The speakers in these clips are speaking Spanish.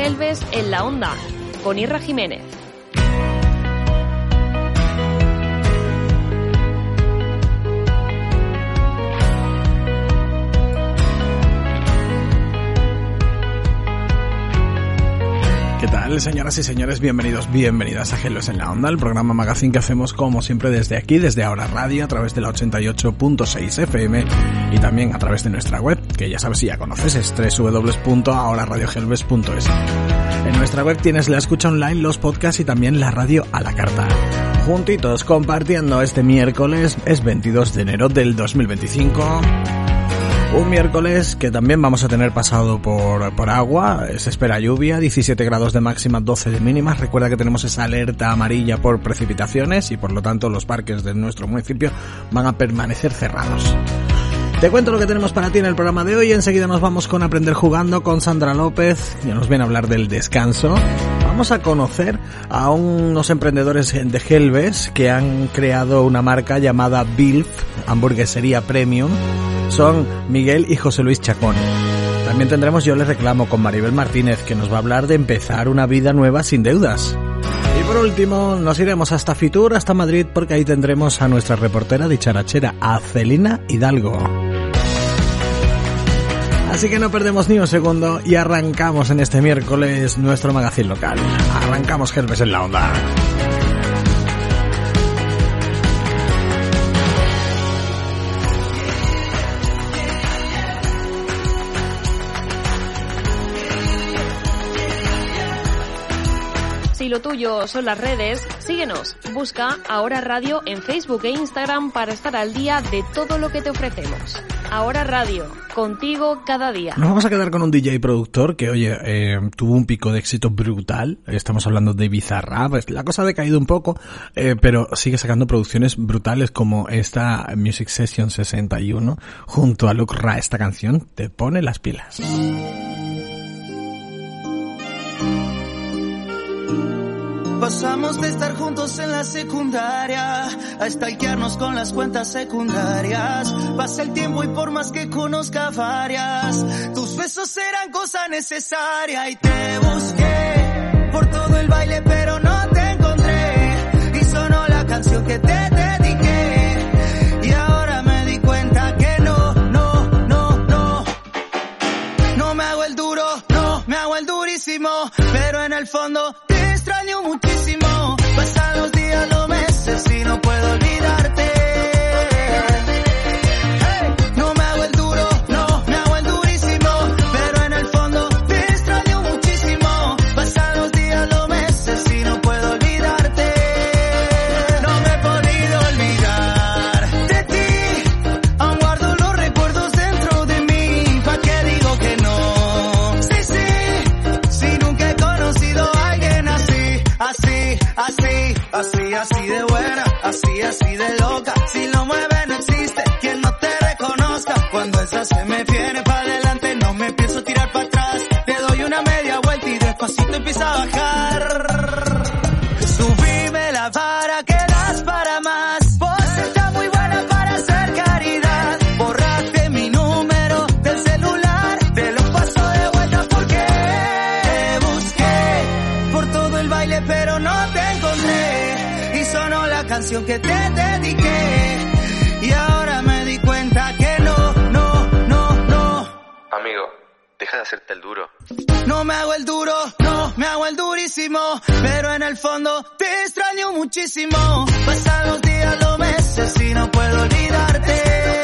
Gelbes en la Onda, con Irra Jiménez. ¿Qué tal, señoras y señores? Bienvenidos, bienvenidas a Gelbes en la Onda, el programa magazine que hacemos como siempre desde aquí, desde Ahora Radio, a través de la 88.6 FM y también a través de nuestra web, que ya sabes si ya conoces, es www.ahoraradiogelbes.es. En nuestra web tienes la escucha online, los podcasts y también la radio a la carta. Juntitos, compartiendo este miércoles, es 22 de enero del 2025... Un miércoles que también vamos a tener pasado por agua, se espera lluvia, 17 grados de máxima, 12 de mínimas. Recuerda que tenemos esa alerta amarilla por precipitaciones y por lo tanto los parques de nuestro municipio van a permanecer cerrados. Te cuento lo que tenemos para ti en el programa de hoy. Enseguida nos vamos con Aprender Jugando con Sandra López, que nos viene a hablar del descanso. Vamos a conocer a unos emprendedores de Gelbes que han creado una marca llamada Bilf, hamburguesería premium. Son Miguel y José Luis Chacón. También tendremos Yo les reclamo con Maribel Martínez, que nos va a hablar de empezar una vida nueva sin deudas. Y por último, nos iremos hasta Fitur, hasta Madrid, porque ahí tendremos a nuestra reportera dicharachera, a Celina Hidalgo. Así que no perdemos ni un segundo y arrancamos en este miércoles nuestro magazine local. Arrancamos Gelbes en la Onda. Si lo tuyo son las redes, síguenos. Busca Ahora Radio en Facebook e Instagram para estar al día de todo lo que te ofrecemos. Ahora Radio, contigo cada día. Nos vamos a quedar con un DJ productor que, oye, tuvo un pico de éxito brutal. Estamos hablando de Bizarrap. La cosa ha decaído un poco, pero sigue sacando producciones brutales como esta Music Session 61 junto a Luke Ra. Esta canción te pone las pilas. Pasamos de estar juntos en la secundaria a stalkearnos con las cuentas secundarias. Pasa el tiempo y por más que conozca varias, tus besos eran cosa necesaria. Y te busqué por todo el baile pero no te encontré. Y sonó la canción que te dediqué. Y ahora me di cuenta que no me hago el duro, no me hago el durísimo. Pero en el fondo te extraño muchísimo. Pasan los días, los meses y no puedo olvidarte. Hey, no me hago el duro, no me hago el durísimo. Pero en el fondo te extraño muchísimo. Pasan los días, los meses y no puedo olvidarte. No me he podido olvidar de ti. Aún guardo los recuerdos dentro de mí. ¿Pa' qué digo que no? Si nunca he conocido a alguien así, así de buena, así de loca. Si lo mueve no existe quien no te reconozca. Cuando esa se me viene para adelante no me pienso tirar para atrás. Le doy una media vuelta y despacito empieza a bajar. Subime la vara que das para más. Vos estás muy buena para hacer caridad. Borraste mi número del celular, te lo paso de vuelta porque te busqué por todo el baile pero no te encontré. Y sonó la canción que te dediqué. Y ahora me di cuenta que no. Amigo, deja de hacerte el duro. No me hago el duro, no me hago el durísimo. Pero en el fondo te extraño muchísimo. Pasan los días, los meses y no puedo olvidarte.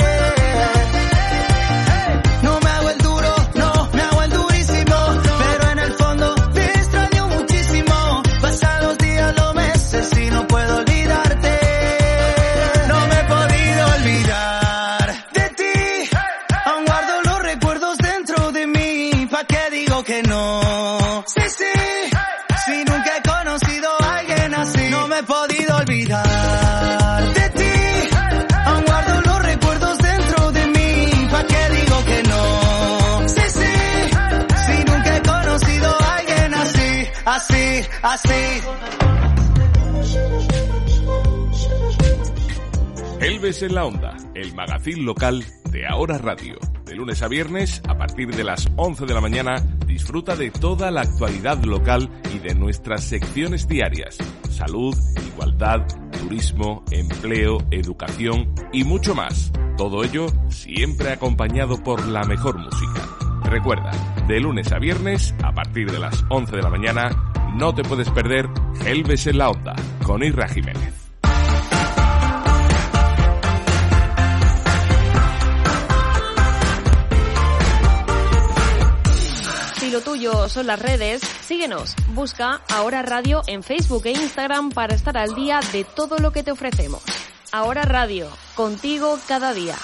No me hago el duro, no me hago el durísimo. Pero en el fondo te extraño muchísimo. Pasan los días, los meses y no puedo olvidarte. No me he podido olvidar de ti. Aún guardo los recuerdos dentro de mí. ¿Pa' qué digo que no? Sí, si nunca he conocido a alguien así. No me he podido olvidar de ti. Aún guardo los recuerdos dentro de mí. ¿Pa' qué digo que no? Sí, si nunca he conocido a alguien así. Gelbes en la Onda, el magazine local de Ahora Radio. De lunes a viernes, a partir de las 11 de la mañana, disfruta de toda la actualidad local y de nuestras secciones diarias. Salud, igualdad, turismo, empleo, educación y mucho más. Todo ello siempre acompañado por la mejor música. Recuerda, de lunes a viernes, a partir de las 11 de la mañana, no te puedes perder Gelbes en la Onda, con Isra Jiménez. Si lo tuyo son las redes, síguenos. Busca Ahora Radio en Facebook e Instagram para estar al día de todo lo que te ofrecemos. Ahora Radio, contigo cada día.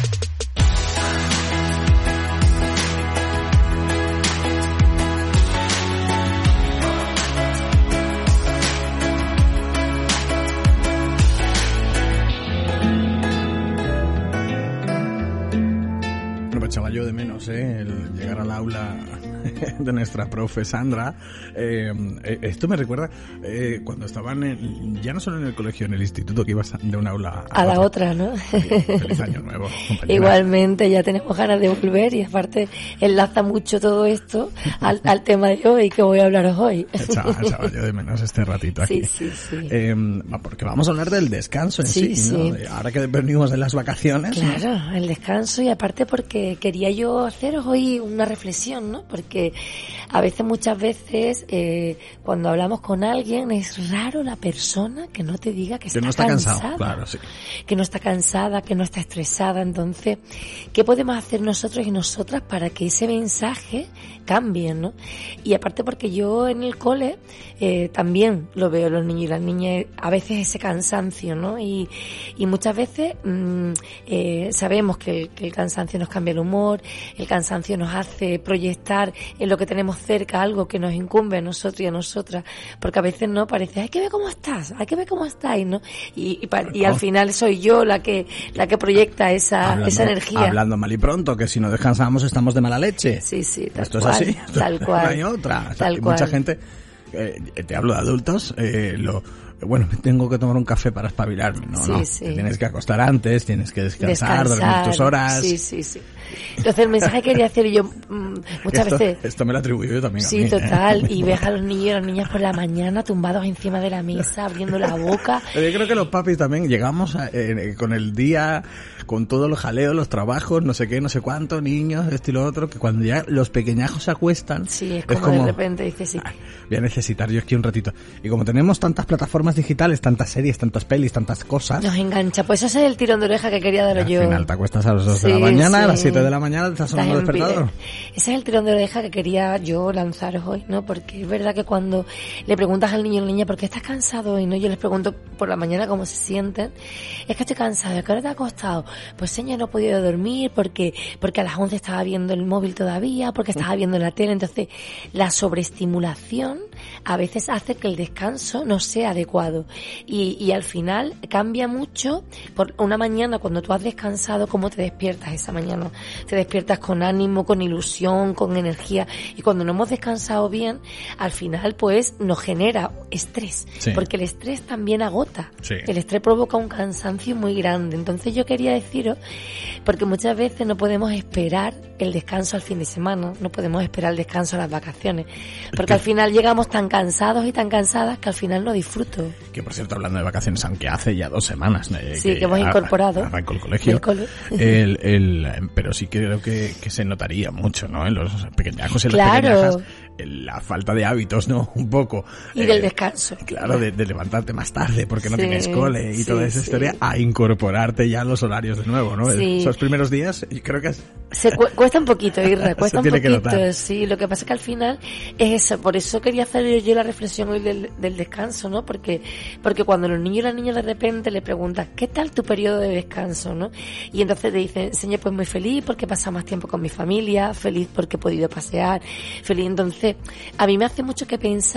Echaba yo de menos el llegar al aula de nuestra profe Sandra. Esto me recuerda cuando estaban ya no solo en el colegio, en el instituto, que ibas de un aula a la otra, ¿no? Feliz año nuevo, compañera. Igualmente, ya tenemos ganas de volver y aparte enlaza mucho todo esto al tema de hoy, que voy a hablaros hoy. Echaba yo de menos este ratito aquí. Sí. Porque vamos a hablar del descanso en sí, ¿no? Sí. Ahora que venimos de las vacaciones. Claro, ¿no? El descanso, y aparte porque quería yo haceros hoy una reflexión, ¿no? Porque muchas veces, cuando hablamos con alguien, es raro la persona que no te diga que no está cansada. Claro, sí. Que no está cansada, que no está estresada. Entonces, ¿qué podemos hacer nosotros y nosotras para que ese mensaje cambie, ¿no? Y aparte porque yo en el cole también lo veo, los niños y las niñas, a veces ese cansancio, ¿no? Y muchas veces sabemos que el cansancio nos cambia el humor, el cansancio nos hace proyectar en lo que tenemos cerca algo que nos incumbe a nosotros y a nosotras, porque a veces no parece, hay que ver cómo estás, hay que ver cómo estáis, ¿no? Y al final soy yo la que proyecta esa energía. Hablando mal y pronto, que si no descansamos estamos de mala leche. Sí, esto es así. Tal cual. No hay otra. Tal cual. Mucha gente, te hablo de adultos, tengo que tomar un café para espabilarme, ¿no? Sí. Te tienes que acostar antes, tienes que descansar, dormir tus horas. Sí. Entonces el mensaje que quería hacer yo muchas veces... Esto me lo atribuyo yo también a mí. Sí, total. Y ves a los niños y a las niñas por la mañana tumbados encima de la mesa, abriendo la boca. Yo creo que los papis también llegamos con el día, con todos los jaleos, los trabajos, no sé qué, no sé cuánto, niños, esto y lo otro, que cuando ya los pequeñajos se acuestan... Sí, es como de repente dices sí. Voy a necesitar yo aquí un ratito. Y como tenemos tantas plataformas digitales, tantas series, tantas pelis, tantas cosas... Nos engancha. Pues ese es el tirón de oreja que quería daros yo. Al final te acuestas a las 2 de la mañana, a las 7 de la mañana te estás sonando el despertador. Ese es el tirón de oreja que quería yo lanzaros hoy, ¿no? Porque es verdad que cuando le preguntas al niño o la niña, ¿por qué estás cansado hoy? ¿No? Yo les pregunto por la mañana cómo se sienten. Es que estoy cansado. ¿A qué hora te has acostado? Pues señor, no he podido dormir porque a las 11 estaba viendo el móvil todavía, porque estaba viendo la tele. Entonces, la sobreestimulación a veces hace que el descanso no sea adecuado. Y al final cambia mucho por una mañana cuando tú has descansado, cómo te despiertas esa mañana. Te despiertas con ánimo, con ilusión, con energía. Y cuando no hemos descansado bien, al final pues nos genera estrés. Sí. Porque el estrés también agota. Sí. El estrés provoca un cansancio muy grande. Entonces yo quería deciros, porque muchas veces no podemos esperar el descanso al fin de semana, no podemos esperar el descanso a las vacaciones. Porque al final llegamos tan cansados y tan cansadas que al final no disfruto. Que por cierto, hablando de vacaciones, aunque hace ya 2 semanas que hemos incorporado arrancó el colegio, pero sí creo que se notaría mucho, ¿no? En los pequeñajos y en las pequeñajas, la falta de hábitos, ¿no? Un poco. Y del descanso. Claro, de levantarte más tarde porque no tienes cole y toda esa historia, a incorporarte ya a los horarios de nuevo, ¿no? Sí. Esos primeros días, yo creo que cuesta un poquito, Irra, cuesta un poquito, sí. Lo que pasa es que al final es eso, por eso quería hacer yo la reflexión hoy del descanso, ¿no? Porque cuando los niños y las niñas de repente le preguntan, ¿qué tal tu periodo de descanso, no? Y entonces te dicen, señor, pues muy feliz porque he pasado más tiempo con mi familia, feliz porque he podido pasear, feliz. Entonces, a mí me hace mucho que pensar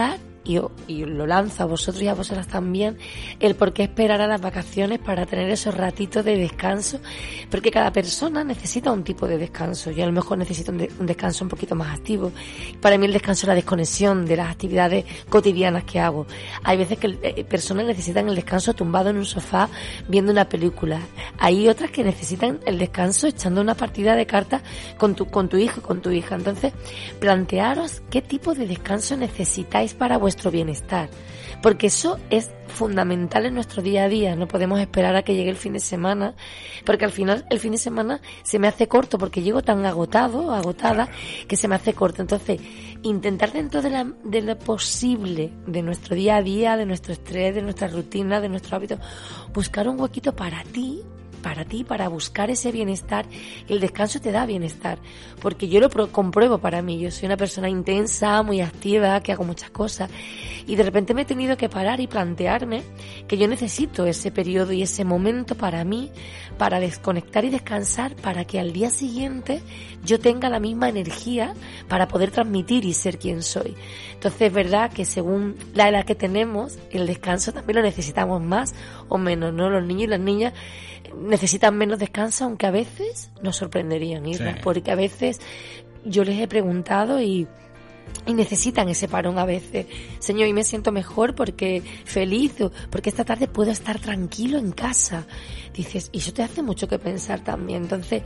y lo lanzo a vosotros y a vosotras también, el por qué esperar a las vacaciones para tener esos ratitos de descanso, porque cada persona necesita un tipo de descanso. Yo a lo mejor necesito un descanso un poquito más activo. Para mí el descanso es la desconexión de las actividades cotidianas que hago. Hay veces que personas necesitan el descanso tumbado en un sofá viendo una película. Hay otras que necesitan el descanso echando una partida de cartas con tu hijo, con tu hija. Entonces, plantearos qué tipo de descanso necesitáis para vuestro bienestar, porque eso es fundamental en nuestro día a día. No podemos esperar a que llegue el fin de semana, porque al final el fin de semana se me hace corto, porque llego tan agotada, que se me hace corto. Entonces, intentar dentro de lo posible de nuestro día a día, de nuestro estrés, de nuestra rutina, de nuestro hábito, buscar un huequito para ti, para buscar ese bienestar. El descanso te da bienestar, porque yo lo compruebo para mí. Yo soy una persona intensa, muy activa, que hago muchas cosas, y de repente me he tenido que parar y plantearme que yo necesito ese periodo y ese momento para mí, para desconectar y descansar, para que al día siguiente yo tenga la misma energía para poder transmitir y ser quien soy. Entonces es verdad que según la edad que tenemos, el descanso también lo necesitamos más o menos, ¿no? Los niños y las niñas necesitan menos descanso, aunque a veces nos sorprenderían, Isra, sí. Porque a veces yo les he preguntado y necesitan ese parón a veces. Señor, hoy me siento mejor porque feliz, porque esta tarde puedo estar tranquilo en casa. Dices, y eso te hace mucho que pensar también. Entonces,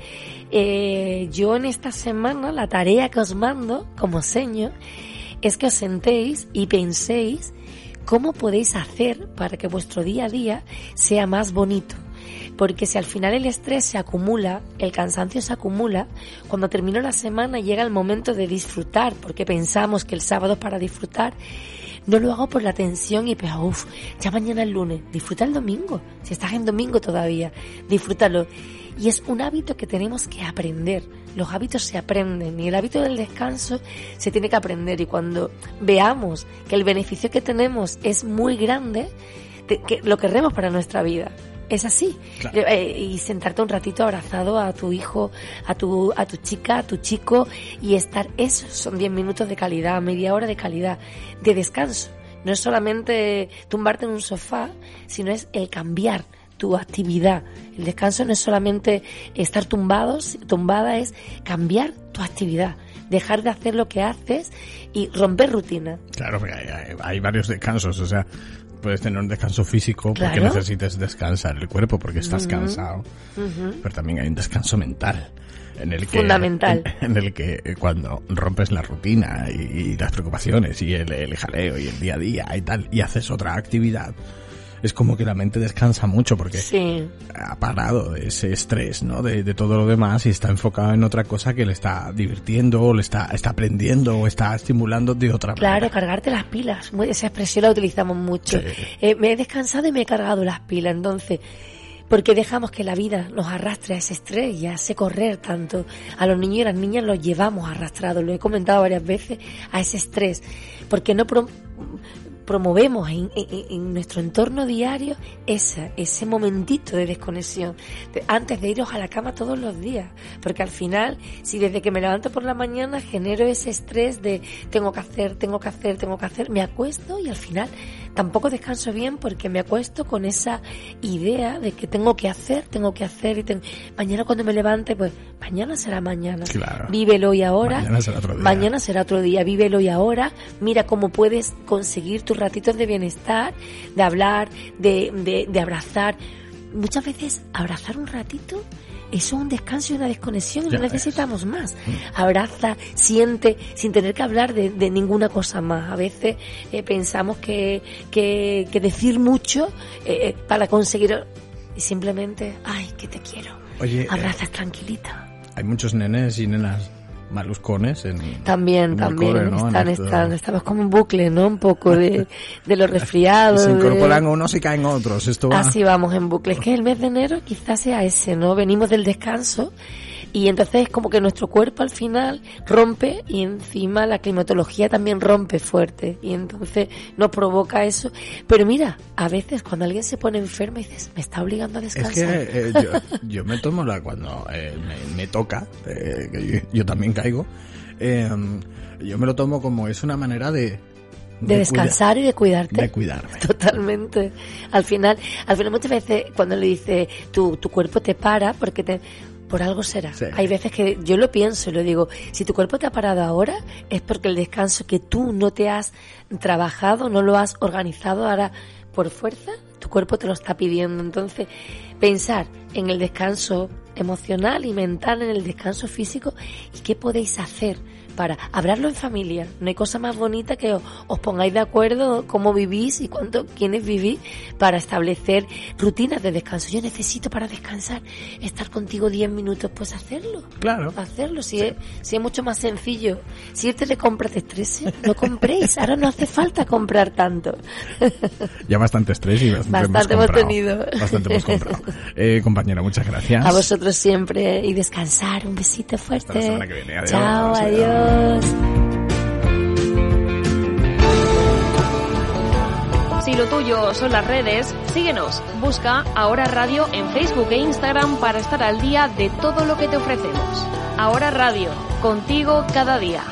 yo en esta semana, la tarea que os mando como señor es que os sentéis y penséis cómo podéis hacer para que vuestro día a día sea más bonito. Porque si al final el estrés se acumula, el cansancio se acumula, cuando termina la semana llega el momento de disfrutar, porque pensamos que el sábado es para disfrutar, no lo hago por la tensión y pues, ya mañana es lunes, disfruta el domingo, si estás en domingo todavía, disfrútalo. Y es un hábito que tenemos que aprender, los hábitos se aprenden y el hábito del descanso se tiene que aprender, y cuando veamos que el beneficio que tenemos es muy grande, que lo querremos para nuestra vida. Es así, claro. Y sentarte un ratito abrazado a tu hijo, a tu chica, a tu chico, y estar, eso son 10 minutos de calidad, media hora de calidad, de descanso. No es solamente tumbarte en un sofá, sino es el cambiar tu actividad. El descanso no es solamente estar tumbada, es cambiar tu actividad, dejar de hacer lo que haces y romper rutina. Claro, hay varios descansos, o sea, puedes tener un descanso físico porque necesites descansar el cuerpo porque estás cansado, pero también hay un descanso mental en el que fundamental, en el que cuando rompes la rutina y las preocupaciones y el jaleo y el día a día y tal, y haces otra actividad, es como que la mente descansa mucho porque ha parado de ese estrés, ¿no? De todo lo demás, y está enfocado en otra cosa que le está divirtiendo, o le está aprendiendo, o está estimulando de otra manera. Claro, cargarte las pilas. Esa expresión la utilizamos mucho. Sí. Me he descansado y me he cargado las pilas. Entonces, ¿por qué dejamos que la vida nos arrastre a ese estrés y a ese correr tanto? A los niños y las niñas los llevamos arrastrados, lo he comentado varias veces, a ese estrés. Porque no promovemos en nuestro entorno diario ese momentito de desconexión antes de iros a la cama todos los días, porque al final, si desde que me levanto por la mañana genero ese estrés de tengo que hacer, me acuesto y al final tampoco descanso bien, porque me acuesto con esa idea de que tengo que hacer mañana cuando me levante, pues mañana será mañana. Claro. Vívelo y ahora. Mañana será otro día. Vívelo y ahora. Mira cómo puedes conseguir tus ratitos de bienestar, de hablar, de abrazar. Muchas veces abrazar un ratito, eso es un descanso y una desconexión, y no necesitamos más. Abraza, siente, sin tener que hablar de ninguna cosa más. A veces pensamos que decir mucho para conseguir, y simplemente, ay, que te quiero. Oye, abrazas tranquilita. Hay muchos nenes y nenas maluscones también cole, ¿no? Estamos como en bucle, ¿no? Un poco de los resfriados. Se incorporan unos y caen otros. Esto va... Así vamos en bucle. Es que el mes de enero quizás sea ese, ¿no? Venimos del descanso y entonces como que nuestro cuerpo al final rompe, y encima la climatología también rompe fuerte, y entonces nos provoca eso. Pero mira, a veces cuando alguien se pone enfermo dices, me está obligando a descansar. Es que yo me tomo cuando me toca, que yo también caigo, yo me lo tomo como es una manera de De descansar y de cuidarte. De cuidarme. Totalmente. Al final muchas veces cuando le dices tu cuerpo te para porque por algo será. Sí. Hay veces que yo lo pienso y lo digo, si tu cuerpo te ha parado ahora es porque el descanso que tú no te has trabajado, no lo has organizado ahora por fuerza, tu cuerpo te lo está pidiendo. Entonces, pensar en el descanso emocional y mental, en el descanso físico y qué podéis hacer para hablarlo en familia. No hay cosa más bonita que os pongáis de acuerdo cómo vivís y quiénes vivís para establecer rutinas de descanso. Yo necesito para descansar estar contigo 10 minutos, pues hacerlo. Claro. Hacerlo, si es mucho más sencillo. Si irte de compras de estrés, no compréis. Ahora no hace falta comprar tanto. Ya bastante estrés y bastante hemos tenido. Bastante hemos comprado. Compañera, muchas gracias. A vosotros siempre y descansar. Un besito fuerte. Hasta la semana que viene. Adiós. Chao, adiós. Si lo tuyo son las redes, síguenos. Busca Ahora Radio en Facebook e Instagram para estar al día de todo lo que te ofrecemos. Ahora Radio, contigo cada día.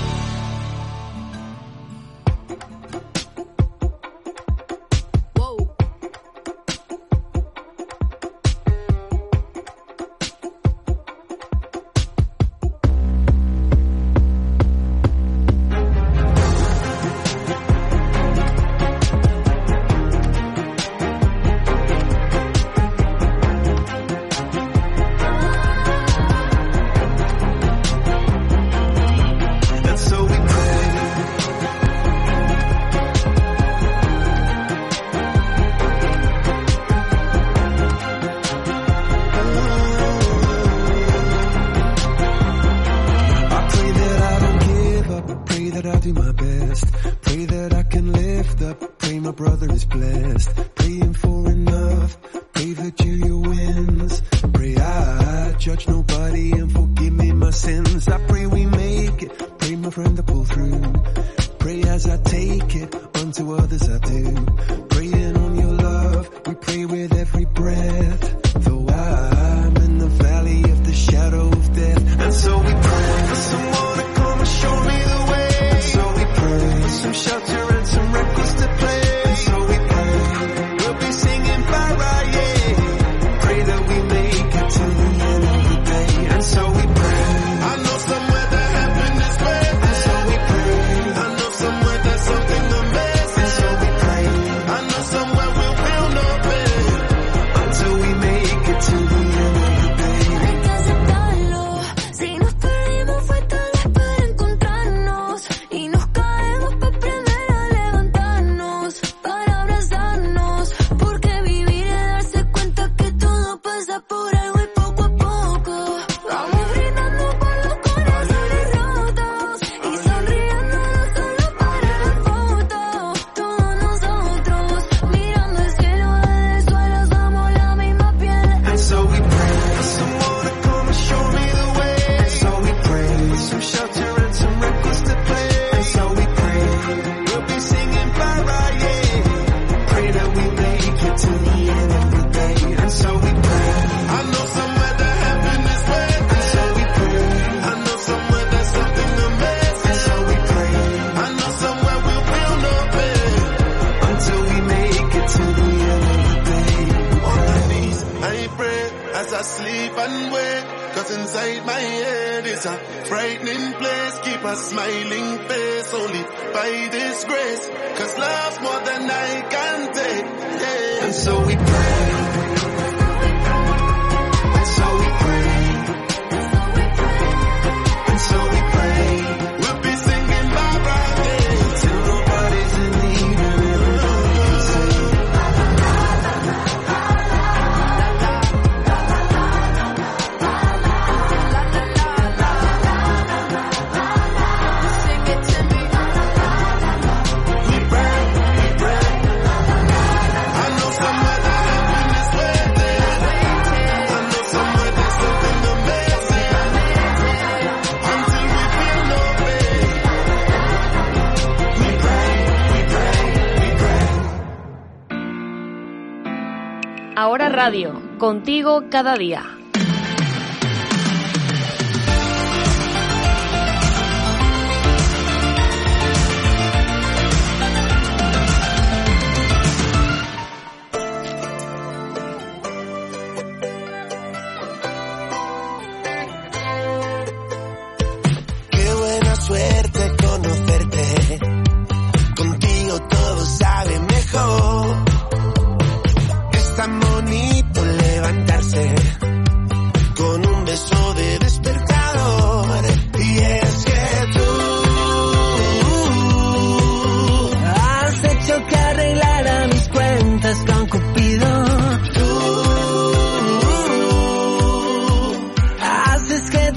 Ahora Radio, contigo cada día.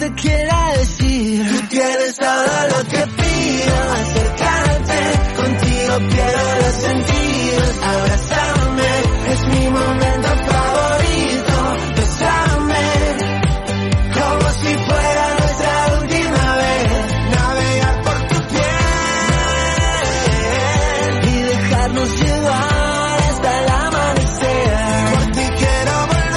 te quiera decir. Tú tienes todo lo que pido, acércate, contigo pierdo los sentidos. Abrázame, es mi momento favorito. Bésame, como si fuera nuestra última vez. Navegar por tu piel y dejarnos llevar hasta el amanecer. Por ti quiero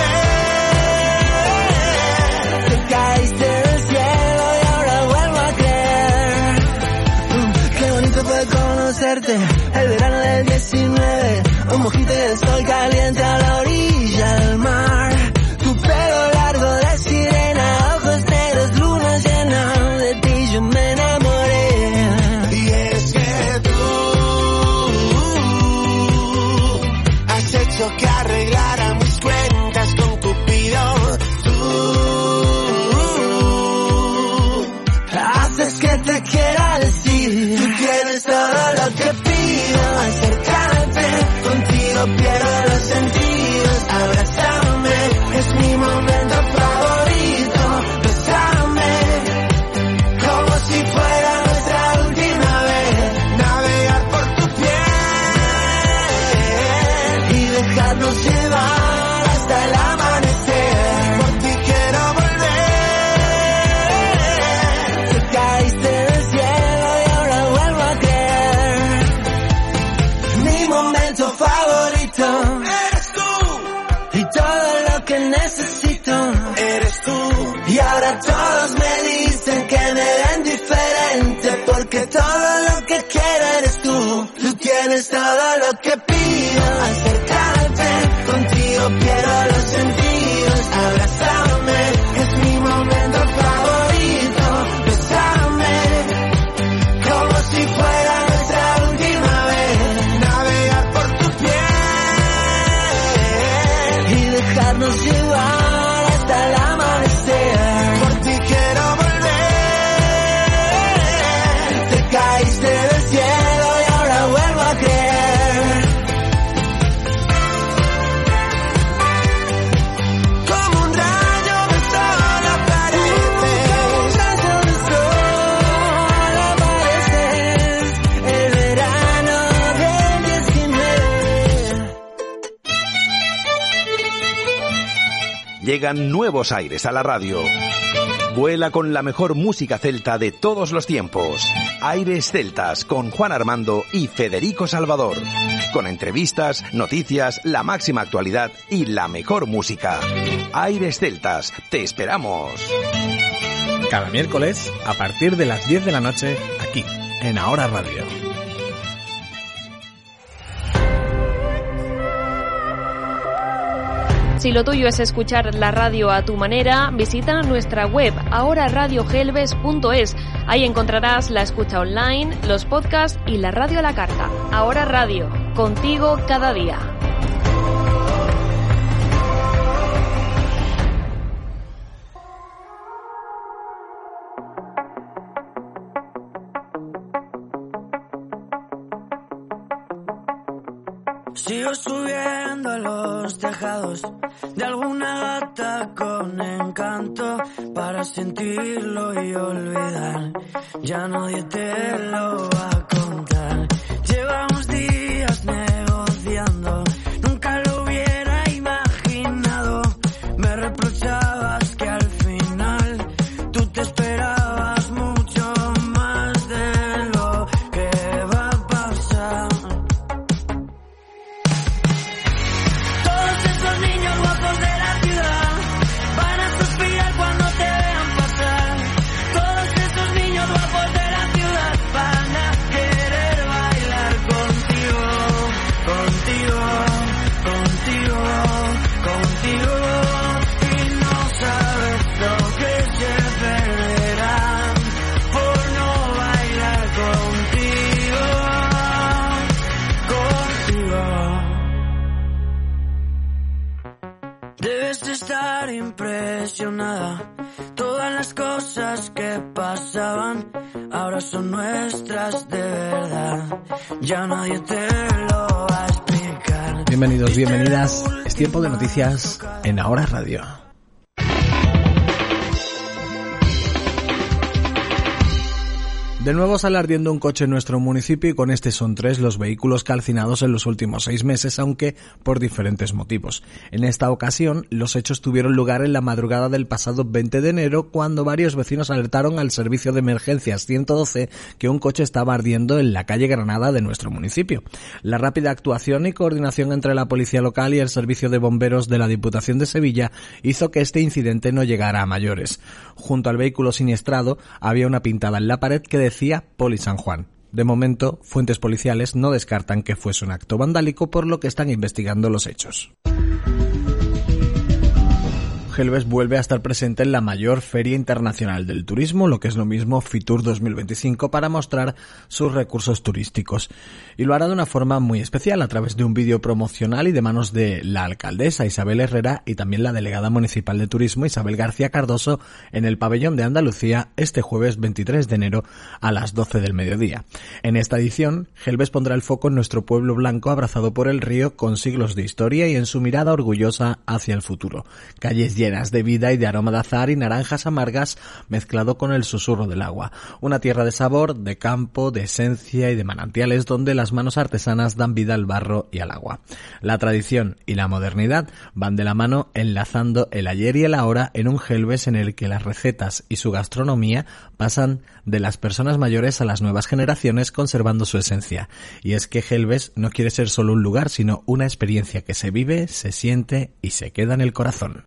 volver. Te caíste del cielo y ahora vuelvo a creer. Qué bonito fue conocerte, el verano del 19. Un mojito y el sol caliente a la orilla del mar. Tu pelo largo de sirena, ojos negros, luna llena. De ti yo me enamoré. Y es que tú has hecho que arreglara mis cuentas con Cupido. Tú haces que te quiera decir. Tú tienes todo lo que pido, acércate, contigo pierdo los sentidos. Abrázame, es mi momento favorito. Bésame, como si fuera nuestra última vez. Navegar por tu piel y dejarnos llevar hasta el amanecer. Por ti quiero volver. Te caíste del cielo y ahora vuelvo a creer. Mi momento favorito eres tú, y todo lo que necesito eres tú. Y ahora todos me dicen que me ven diferente, porque todo lo que quiero eres tú. Tú tienes todo lo que pido, acércate, contigo pierdo los sentidos. Abrázame, es mi momento favorito. Bésame, como si fuera nuestra última vez. Navegar por tu piel y dejarnos llevar hasta el amanecer. Por ti quiero volver. Te caíste del cielo y ahora vuelvo a creer. Como un rayo de sol apareces. Como un rayo de sol apareces. El verano del 19. Llegan nuevos aires a la radio. Vuela con la mejor música celta de todos los tiempos. Aires Celtas con Juan Armando y Federico Salvador. Con entrevistas, noticias, la máxima actualidad y la mejor música. Aires Celtas, te esperamos. Cada miércoles, a partir de las 10 de la noche, aquí, en Ahora Radio. Si lo tuyo es escuchar la radio a tu manera, visita nuestra web ahoraradiogelbes.es. Ahí encontrarás la escucha online, los podcasts y la radio a la carta. Ahora Radio, contigo cada día. Sigo subiendo a los tejados de alguna gata con encanto para sentirlo y olvidar. Ya nadie te lo va a contar. Llevamos días negociando, nunca lo hubiera imaginado. Me reprochabas que al final tú te esperabas mucho más de lo que va a pasar. Todos esos niños guapos de la ciudad van a suspirar cuando te vean pasar. Todos esos niños guapos de la ciudad van a querer bailar contigo, contigo, contigo, contigo. Y no sabes lo que se perderán por no bailar contigo, contigo. Debes de estar impresionada. Todas las cosas que pasaban ahora son nuestras de verdad. Ya nadie te lo va a explicar. Bienvenidos, bienvenidas. Es tiempo de noticias en Ahora Radio. De nuevo sale ardiendo un coche en nuestro municipio y con este son 3 los vehículos calcinados en los últimos 6 meses, aunque por diferentes motivos. En esta ocasión, los hechos tuvieron lugar en la madrugada del pasado 20 de enero, cuando varios vecinos alertaron al servicio de emergencias 112 que un coche estaba ardiendo en la calle Granada de nuestro municipio. La rápida actuación y coordinación entre la policía local y el servicio de bomberos de la Diputación de Sevilla hizo que este incidente no llegara a mayores. Junto al vehículo siniestrado había una pintada en la pared que decía Poli San Juan. De momento, fuentes policiales no descartan que fuese un acto vandálico, por lo que están investigando los hechos. Gelbes vuelve a estar presente en la mayor feria internacional del turismo, lo que es lo mismo Fitur 2025, para mostrar sus recursos turísticos. Y lo hará de una forma muy especial, a través de un vídeo promocional y de manos de la alcaldesa Isabel Herrera y también la delegada municipal de turismo Isabel García Cardoso en el pabellón de Andalucía este jueves 23 de enero a las 12 del mediodía. En esta edición, Gelbes pondrá el foco en nuestro pueblo blanco abrazado por el río con siglos de historia y en su mirada orgullosa hacia el futuro. Calles llenas de vida y de aroma de azahar y naranjas amargas mezclado con el susurro del agua. Una tierra de sabor, de campo, de esencia y de manantiales donde las manos artesanas dan vida al barro y al agua. La tradición y la modernidad van de la mano, enlazando el ayer y el ahora en un Gelbes en el que las recetas y su gastronomía pasan de las personas mayores a las nuevas generaciones, conservando su esencia. Y es que Gelbes no quiere ser solo un lugar, sino una experiencia que se vive, se siente y se queda en el corazón.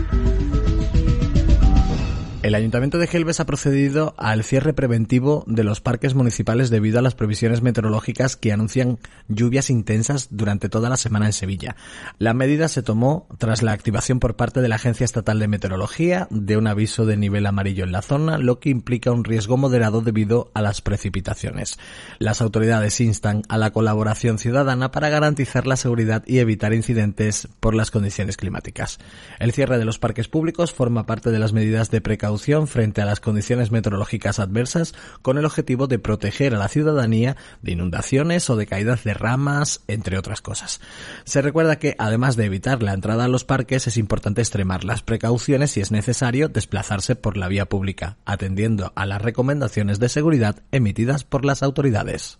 El Ayuntamiento de Gelbes ha procedido al cierre preventivo de los parques municipales debido a las previsiones meteorológicas que anuncian lluvias intensas durante toda la semana en Sevilla. La medida se tomó tras la activación por parte de la Agencia Estatal de Meteorología de un aviso de nivel amarillo en la zona, lo que implica un riesgo moderado debido a las precipitaciones. Las autoridades instan a la colaboración ciudadana para garantizar la seguridad y evitar incidentes por las condiciones climáticas. El cierre de los parques públicos forma parte de las medidas de precaución frente a las condiciones meteorológicas adversas, con el objetivo de proteger a la ciudadanía de inundaciones o de caídas de ramas, entre otras cosas. Se recuerda que, además de evitar la entrada a los parques, es importante extremar las precauciones si es necesario desplazarse por la vía pública, atendiendo a las recomendaciones de seguridad emitidas por las autoridades.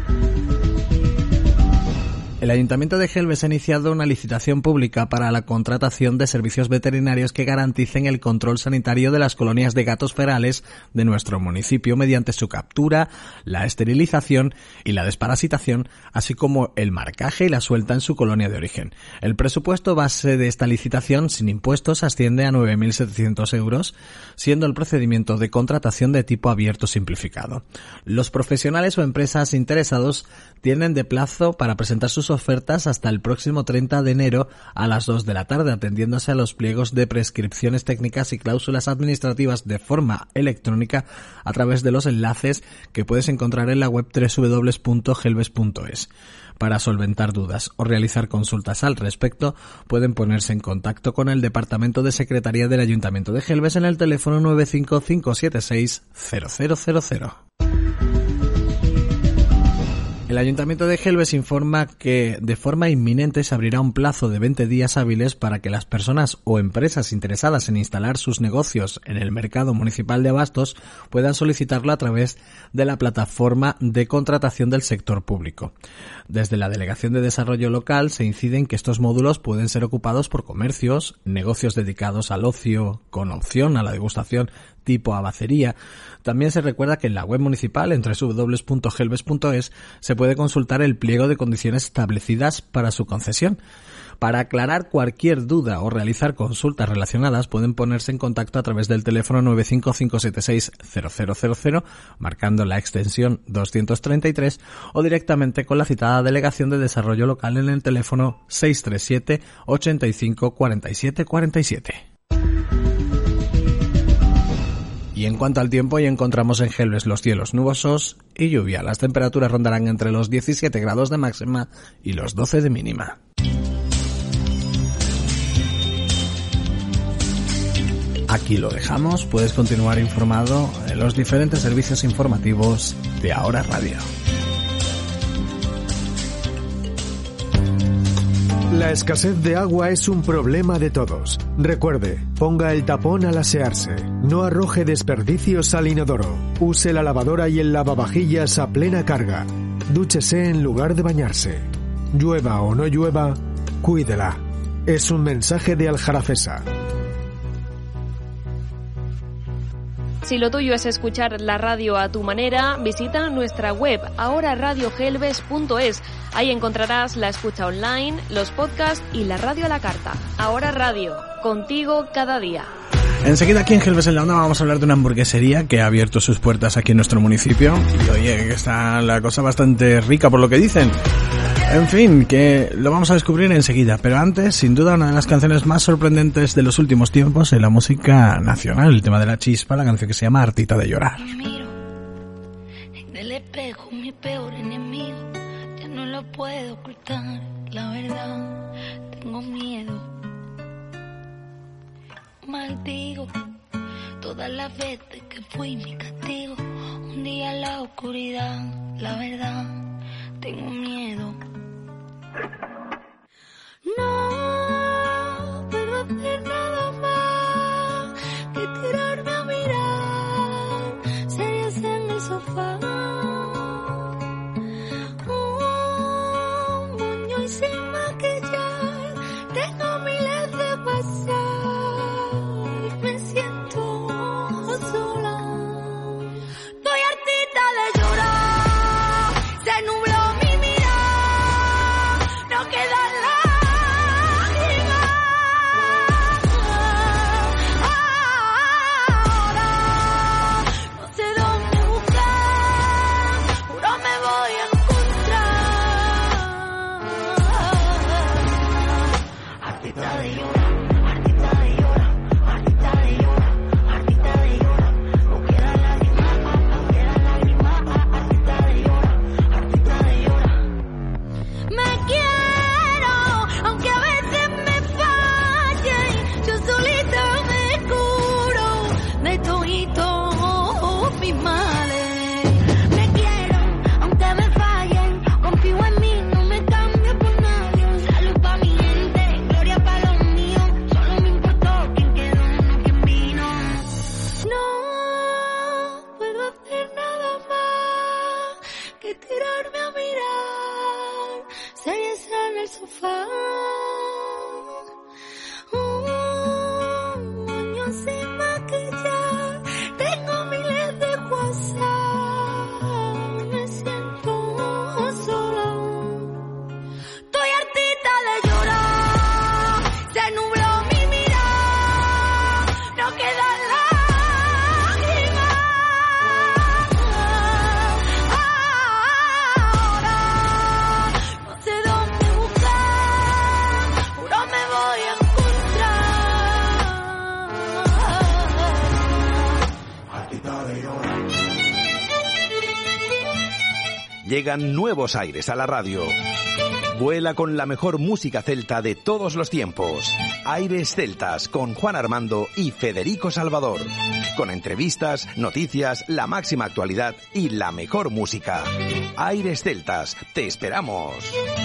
El Ayuntamiento de Gelbes ha iniciado una licitación pública para la contratación de servicios veterinarios que garanticen el control sanitario de las colonias de gatos ferales de nuestro municipio mediante su captura, la esterilización y la desparasitación, así como el marcaje y la suelta en su colonia de origen. El presupuesto base de esta licitación sin impuestos asciende a 9.700 euros, siendo el procedimiento de contratación de tipo abierto simplificado. Los profesionales o empresas interesados tienen de plazo para presentar sus ofertas hasta el próximo 30 de enero a las 2 de la tarde, atendiéndose a los pliegos de prescripciones técnicas y cláusulas administrativas de forma electrónica a través de los enlaces que puedes encontrar en la web www.gelbes.es. Para solventar dudas o realizar consultas al respecto, pueden ponerse en contacto con el Departamento de Secretaría del Ayuntamiento de Gelbes en el teléfono 955760000. El Ayuntamiento de Gelbes informa que de forma inminente se abrirá un plazo de 20 días hábiles para que las personas o empresas interesadas en instalar sus negocios en el mercado municipal de abastos puedan solicitarlo a través de la plataforma de contratación del sector público. Desde la Delegación de Desarrollo Local se incide en que estos módulos pueden ser ocupados por comercios, negocios dedicados al ocio con opción a la degustación tipo abacería. También se recuerda que en la web municipal, en www.gelbes.es, se puede consultar el pliego de condiciones establecidas para su concesión. Para aclarar cualquier duda o realizar consultas relacionadas, pueden ponerse en contacto a través del teléfono 955760000, marcando la extensión 233, o directamente con la citada Delegación de Desarrollo Local en el teléfono 637 85 47 47. Y en cuanto al tiempo, hoy encontramos en Gelbes los cielos nubosos y lluvia. Las temperaturas rondarán entre los 17 grados de máxima y los 12 de mínima. Aquí lo dejamos. Puedes continuar informado en los diferentes servicios informativos de Ahora Radio. La escasez de agua es un problema de todos. Recuerde, ponga el tapón al asearse. No arroje desperdicios al inodoro. Use la lavadora y el lavavajillas a plena carga. Dúchese en lugar de bañarse. Llueva o no llueva, cuídela. Es un mensaje de Aljarafesa. Si lo tuyo es escuchar la radio a tu manera, visita nuestra web ahoraradiogelves.es. Ahí encontrarás la escucha online, los podcasts y la radio a la carta. Ahora Radio, contigo cada día. Enseguida aquí en Gelbes en la Onda vamos a hablar de una hamburguesería que ha abierto sus puertas aquí en nuestro municipio. Y oye, que está la cosa bastante rica por lo que dicen. En fin, que lo vamos a descubrir enseguida, pero antes, sin duda, una de las canciones más sorprendentes de los últimos tiempos en la música nacional, el tema de La Chispa, la canción que se llama Hartita de llorar. Me miro en el espejo, mi peor enemigo, ya no lo puedo ocultar, la verdad, tengo miedo. Maldigo todas las veces que fui mi castigo, un día en la oscuridad, la verdad, tengo miedo. No puedo hacer nada más que tirarme a mirar series en el sofá. Un moño y sin maquillar, tengo miles de pasar. Me siento sola. Estoy hartita de llorar. Se nubló mi mirada. No queda Llegan nuevos aires a la radio. Vuela con la mejor música celta de todos los tiempos. Aires Celtas con Juan Armando y Federico Salvador. Con entrevistas, noticias, la máxima actualidad y la mejor música. Aires Celtas, te esperamos.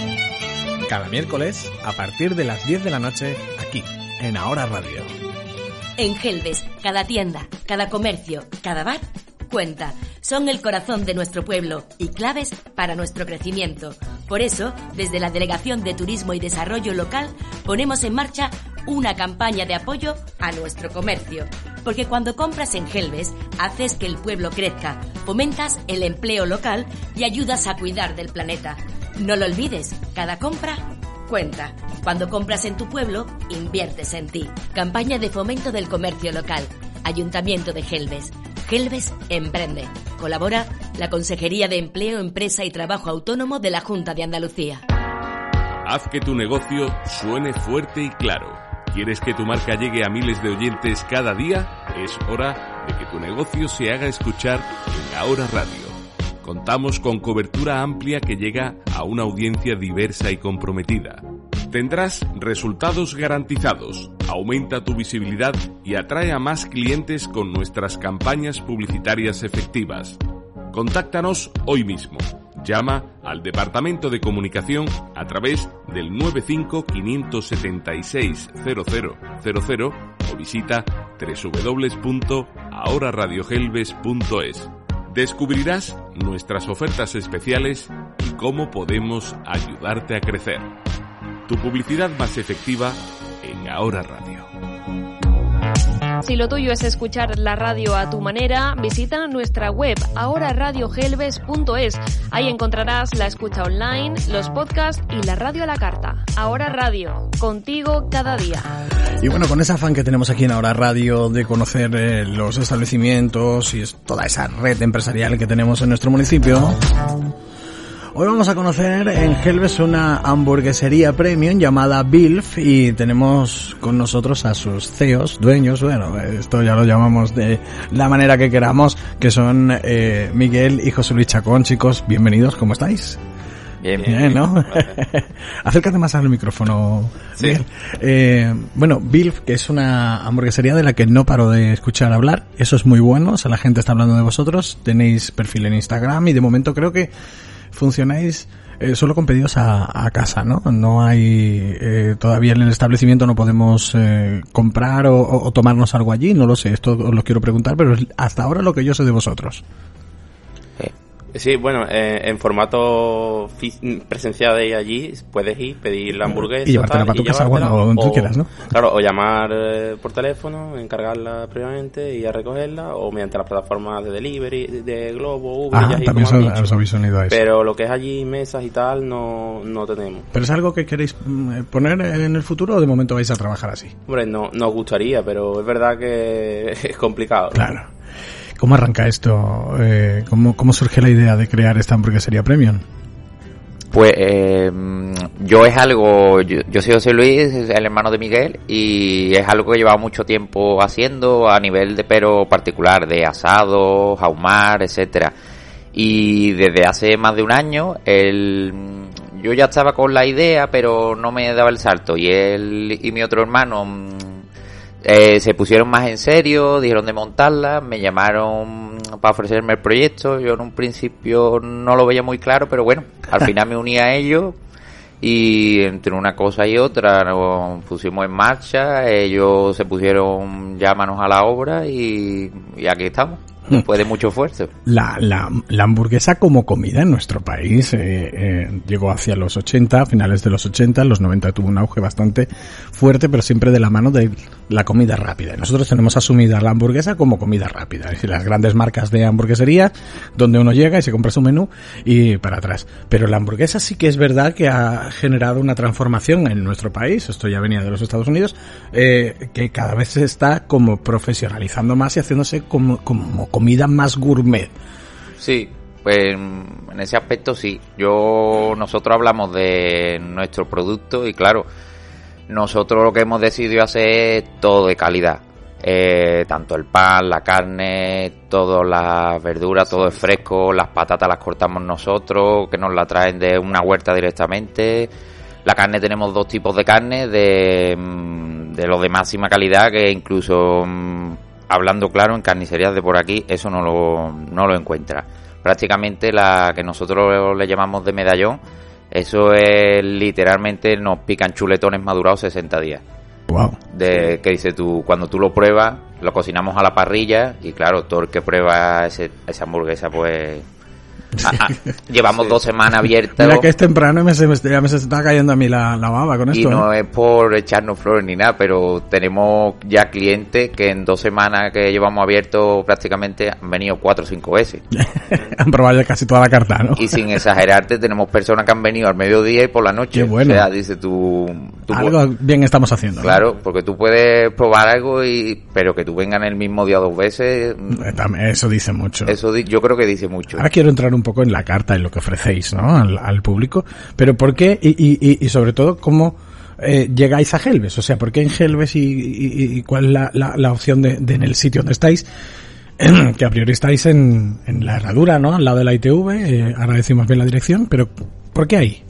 Cada miércoles, a partir de las 10 de la noche, aquí, en Ahora Radio. En Gelbes, cada tienda, cada comercio, cada bar cuenta. Son el corazón de nuestro pueblo y claves para nuestro crecimiento. Por eso, desde la Delegación de Turismo y Desarrollo Local, ponemos en marcha una campaña de apoyo a nuestro comercio. Porque cuando compras en Gelbes, haces que el pueblo crezca, fomentas el empleo local y ayudas a cuidar del planeta. No lo olvides, cada compra cuenta. Cuando compras en tu pueblo, inviertes en ti. Campaña de fomento del comercio local. Ayuntamiento de Gelbes. Gelbes Emprende. Colabora la Consejería de Empleo, Empresa y Trabajo Autónomo de la Junta de Andalucía. Haz que tu negocio suene fuerte y claro. ¿Quieres que tu marca llegue a miles de oyentes cada día? Es hora de que tu negocio se haga escuchar en Ahora Radio. Contamos con cobertura amplia que llega a una audiencia diversa y comprometida. Tendrás resultados garantizados, aumenta tu visibilidad y atrae a más clientes con nuestras campañas publicitarias efectivas. Contáctanos hoy mismo. Llama al Departamento de Comunicación a través del 95 576 0000 o visita www.ahoraradiogelbes.es. Descubrirás nuestras ofertas especiales y cómo podemos ayudarte a crecer. Tu publicidad más efectiva en Ahora Radio. Si lo tuyo es escuchar la radio a tu manera, visita nuestra web ahoraradiogelbes.es. Ahí encontrarás la escucha online, los podcasts y la radio a la carta. Ahora Radio, contigo cada día. Y bueno, con ese afán que tenemos aquí en Ahora Radio de conocer los establecimientos y toda esa red empresarial que tenemos en nuestro municipio, hoy vamos a conocer en Gelbes una hamburguesería premium llamada Bilf y tenemos con nosotros a sus CEOs, dueños, bueno, esto ya lo llamamos de la manera que queramos, que son Miguel y José Luis Chacón. Chicos, bienvenidos, ¿cómo estáis? Bien, ¿no? Acércate más al micrófono, sí. Bueno, Bilf, que es una hamburguesería de la que no paro de escuchar hablar, eso es muy bueno, o sea, la gente está hablando de vosotros, tenéis perfil en Instagram y de momento creo que funcionáis solo con pedidos a casa, ¿no? No hay todavía en el establecimiento, no podemos comprar o tomarnos algo allí, no lo sé, esto os lo quiero preguntar, pero hasta ahora lo que yo sé de vosotros. Sí, bueno, en formato presencial de allí puedes ir, pedir la hamburguesa y llevártela para tu casa cuando tú quieras, ¿no? Claro, o llamar por teléfono, encargarla previamente y a recogerla, o mediante las plataformas de delivery, de Globo, Uber, también os habéis unido a eso. Pero lo que es allí, mesas y tal, no tenemos. ¿Pero es algo que queréis poner en el futuro o de momento vais a trabajar así? Hombre, nos gustaría, pero es verdad que es complicado. Claro. ¿Cómo arranca esto? ¿Cómo surge la idea de crear esta hamburguesería premium? Pues yo soy José Luis, el hermano de Miguel, y es algo que he llevado mucho tiempo haciendo a nivel de pero particular, de asados, ahumar, etcétera. Y desde hace más de un año yo ya estaba con la idea, pero no me daba el salto, y él y mi otro hermano se pusieron más en serio, dijeron de montarla, me llamaron para ofrecerme el proyecto. Yo en un principio no lo veía muy claro, pero bueno, al final me uní a ellos y entre una cosa y otra nos pusimos en marcha, ellos se pusieron ya manos a la obra y aquí estamos. Después de mucho esfuerzo. La hamburguesa como comida en nuestro país llegó hacia los 80, finales de los 80, en los 90 tuvo un auge bastante fuerte, pero siempre de la mano de la comida rápida. Nosotros tenemos asumida la hamburguesa como comida rápida, es decir, las grandes marcas de hamburguesería, donde uno llega y se compra su menú y para atrás. Pero la hamburguesa sí que es verdad que ha generado una transformación en nuestro país, esto ya venía de los Estados Unidos, que cada vez se está como profesionalizando más y haciéndose como comida más gourmet. Sí, pues en ese aspecto sí. Nosotros hablamos de nuestro producto y claro, nosotros lo que hemos decidido hacer es todo de calidad. Tanto el pan, la carne, todas las verduras, todo es fresco, las patatas las cortamos nosotros, que nos la traen de una huerta directamente. La carne, tenemos dos tipos de carne, de los de máxima calidad, que incluso hablando claro, en carnicerías de por aquí eso no lo encuentra. Prácticamente la que nosotros le llamamos de medallón, eso es literalmente, nos pican chuletones madurados 60 días. Wow. Que dices tú, cuando tú lo pruebas, lo cocinamos a la parrilla y claro, todo el que prueba esa hamburguesa pues... llevamos 2 semanas abiertas. Mira que es temprano y ya me se está cayendo a mí la baba con esto. Y no es por echarnos flores ni nada, pero tenemos ya clientes que en 2 semanas que llevamos abierto prácticamente han venido 4 o 5 veces. Han probado ya casi toda la carta, ¿no? Y sin exagerarte, tenemos personas que han venido al mediodía y por la noche. Qué bueno. O sea, dice tú algo bien estamos haciendo, claro, ¿no? Porque tú puedes probar algo pero que tú vengas el mismo día 2 veces. Eso dice mucho. Eso yo creo que dice mucho. Ahora quiero entrar un poco en la carta, en lo que ofrecéis, ¿no? Al público, pero ¿por qué? Y sobre todo, ¿cómo llegáis a Gelbes? O sea, ¿por qué en Gelbes y cuál es la opción de en el sitio donde estáis? Que a priori estáis en la Herradura, ¿no? Al lado de la ITV, ahora decimos bien la dirección, pero ¿por qué ahí?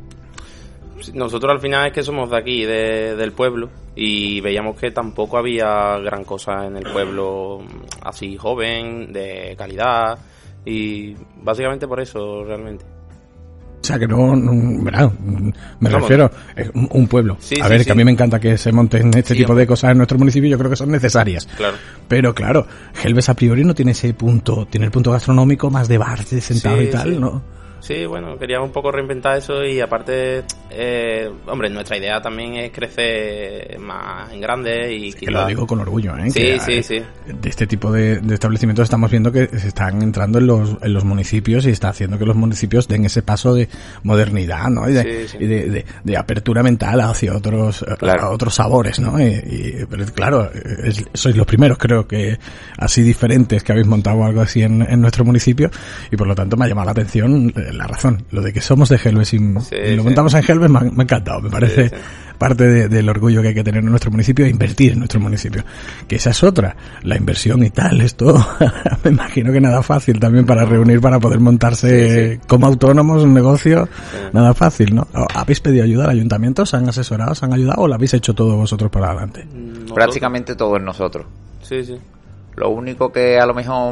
Nosotros al final es que somos de aquí, del pueblo, y veíamos que tampoco había gran cosa en el pueblo así joven, de calidad, y básicamente por eso realmente. sea, que no ¿verdad? Me refiero, es un pueblo. Sí, a ver, sí, que a mí me encanta que se monten este tipo de cosas en nuestro municipio, yo creo que son necesarias. Claro. Pero claro, Gelbes a priori no tiene ese punto, tiene el punto gastronómico más de bar, de sentado y tal, ¿no? Sí, bueno, queríamos un poco reinventar eso y aparte, hombre, nuestra idea también es crecer más en grande y que lo digo con orgullo, ¿eh? Sí. De este tipo de establecimientos estamos viendo que se están entrando en los municipios y está haciendo que los municipios den ese paso de modernidad, ¿no? Y de apertura mental hacia otros sabores, ¿no? Pero claro, sois los primeros, creo que así diferentes que habéis montado algo así en nuestro municipio y por lo tanto me ha llamado la atención la razón, lo de que somos de Gelbes y lo montamos en Gelbes me ha encantado, me parece parte del orgullo que hay que tener en nuestro municipio e invertir en nuestro municipio, que esa es otra, la inversión y tal, esto me imagino que nada fácil también para reunir, para poder montarse como autónomos un negocio, nada fácil, ¿no? ¿Habéis pedido ayuda al ayuntamiento? ¿Se han asesorado? ¿Se han ayudado o lo habéis hecho todo vosotros por adelante? Prácticamente todos nosotros. Sí. Lo único que a lo mejor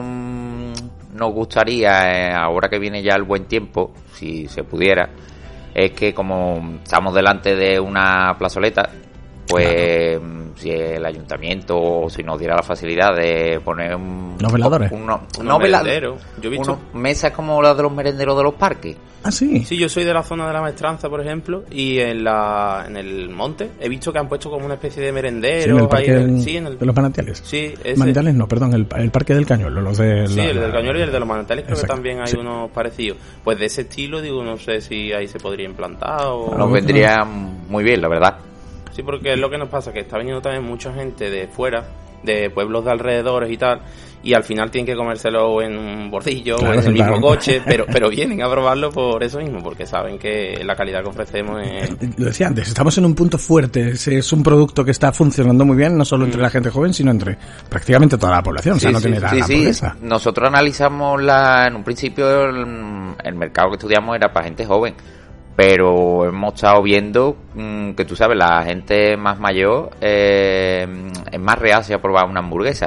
nos gustaría, ahora que viene ya el buen tiempo, si se pudiera, es que como estamos delante de una plazoleta, pues si el ayuntamiento o si nos diera la facilidad de poner unos veladores, unos merenderos, yo he visto mesas como las de los merenderos de los parques. Ah, sí. Sí, yo soy de la zona de la Maestranza, por ejemplo, y en el monte he visto que han puesto como una especie de merendero. Sí, en el parque de los manantiales. Sí, ese. Manantiales no, perdón, el parque del Cañuelo, los de el del Cañuelo y el de los manantiales creo Exacto. que también hay unos parecidos. Pues de ese estilo, digo, no sé si ahí se podría implantar o... Nos vendría muy bien, la verdad. Sí, porque es lo que nos pasa, que está viniendo también mucha gente de fuera, de pueblos de alrededores y tal, y al final tienen que comérselo en un bordillo o en el mismo coche, pero vienen a probarlo por eso mismo, porque saben que la calidad que ofrecemos es... Lo decía antes, estamos en un punto fuerte, es un producto que está funcionando muy bien, no solo entre la gente joven, sino entre prácticamente toda la población, o sea, no tiene la pobreza. Nosotros analizamos en un principio el mercado que estudiamos era para gente joven, pero hemos estado viendo que tú sabes, la gente más mayor es más reacia a probar una hamburguesa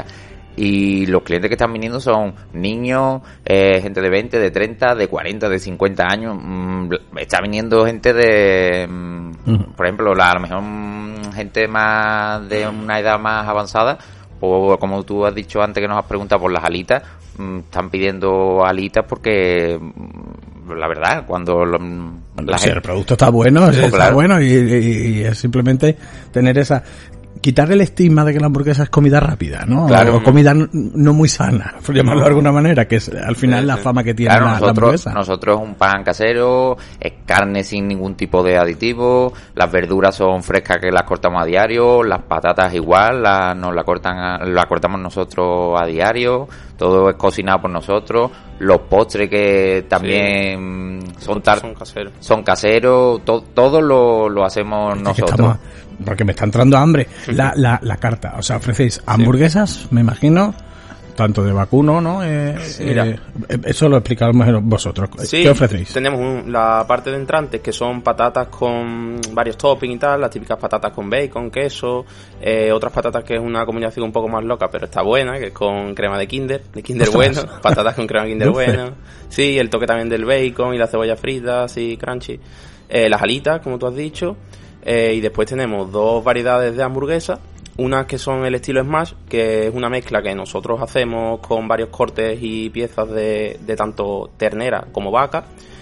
y los clientes que están viniendo son niños, gente de 20, de 30, de 40, de 50 años, está viniendo gente de por ejemplo, a lo mejor gente más de una edad más avanzada, o como tú has dicho antes que nos has preguntado por las alitas, están pidiendo alitas porque la verdad, cuando el producto está bueno, está bueno y es simplemente tener esa... Quitar el estigma de que la hamburguesa es comida rápida, ¿no? Claro. O comida no muy sana, por llamarlo de alguna manera, que es al final la fama que tiene la hamburguesa. Nosotros un pan casero, es carne sin ningún tipo de aditivo, las verduras son frescas que las cortamos a diario, las patatas igual, la cortamos nosotros a diario, todo es cocinado por nosotros, los postres que también son caseros, todo lo hacemos nosotros. Porque me está entrando hambre. La carta, o sea, ofrecéis hamburguesas, me imagino, tanto de vacuno, ¿no? Mira. Eso lo explicamos vosotros. Sí, ¿qué ofrecéis? Tenemos la parte de entrantes, que son patatas con varios toppings y tal, las típicas patatas con bacon, queso, otras patatas que es una combinación un poco más loca, pero está buena, que es con crema de Kinder bueno, patatas con crema de Kinder bueno. Sí, el toque también del bacon y la cebolla frita, así crunchy. Las alitas, como tú has dicho. Y después tenemos dos variedades de hamburguesas, unas que son el estilo Smash, que es una mezcla que nosotros hacemos con varios cortes y piezas de tanto ternera como vaca,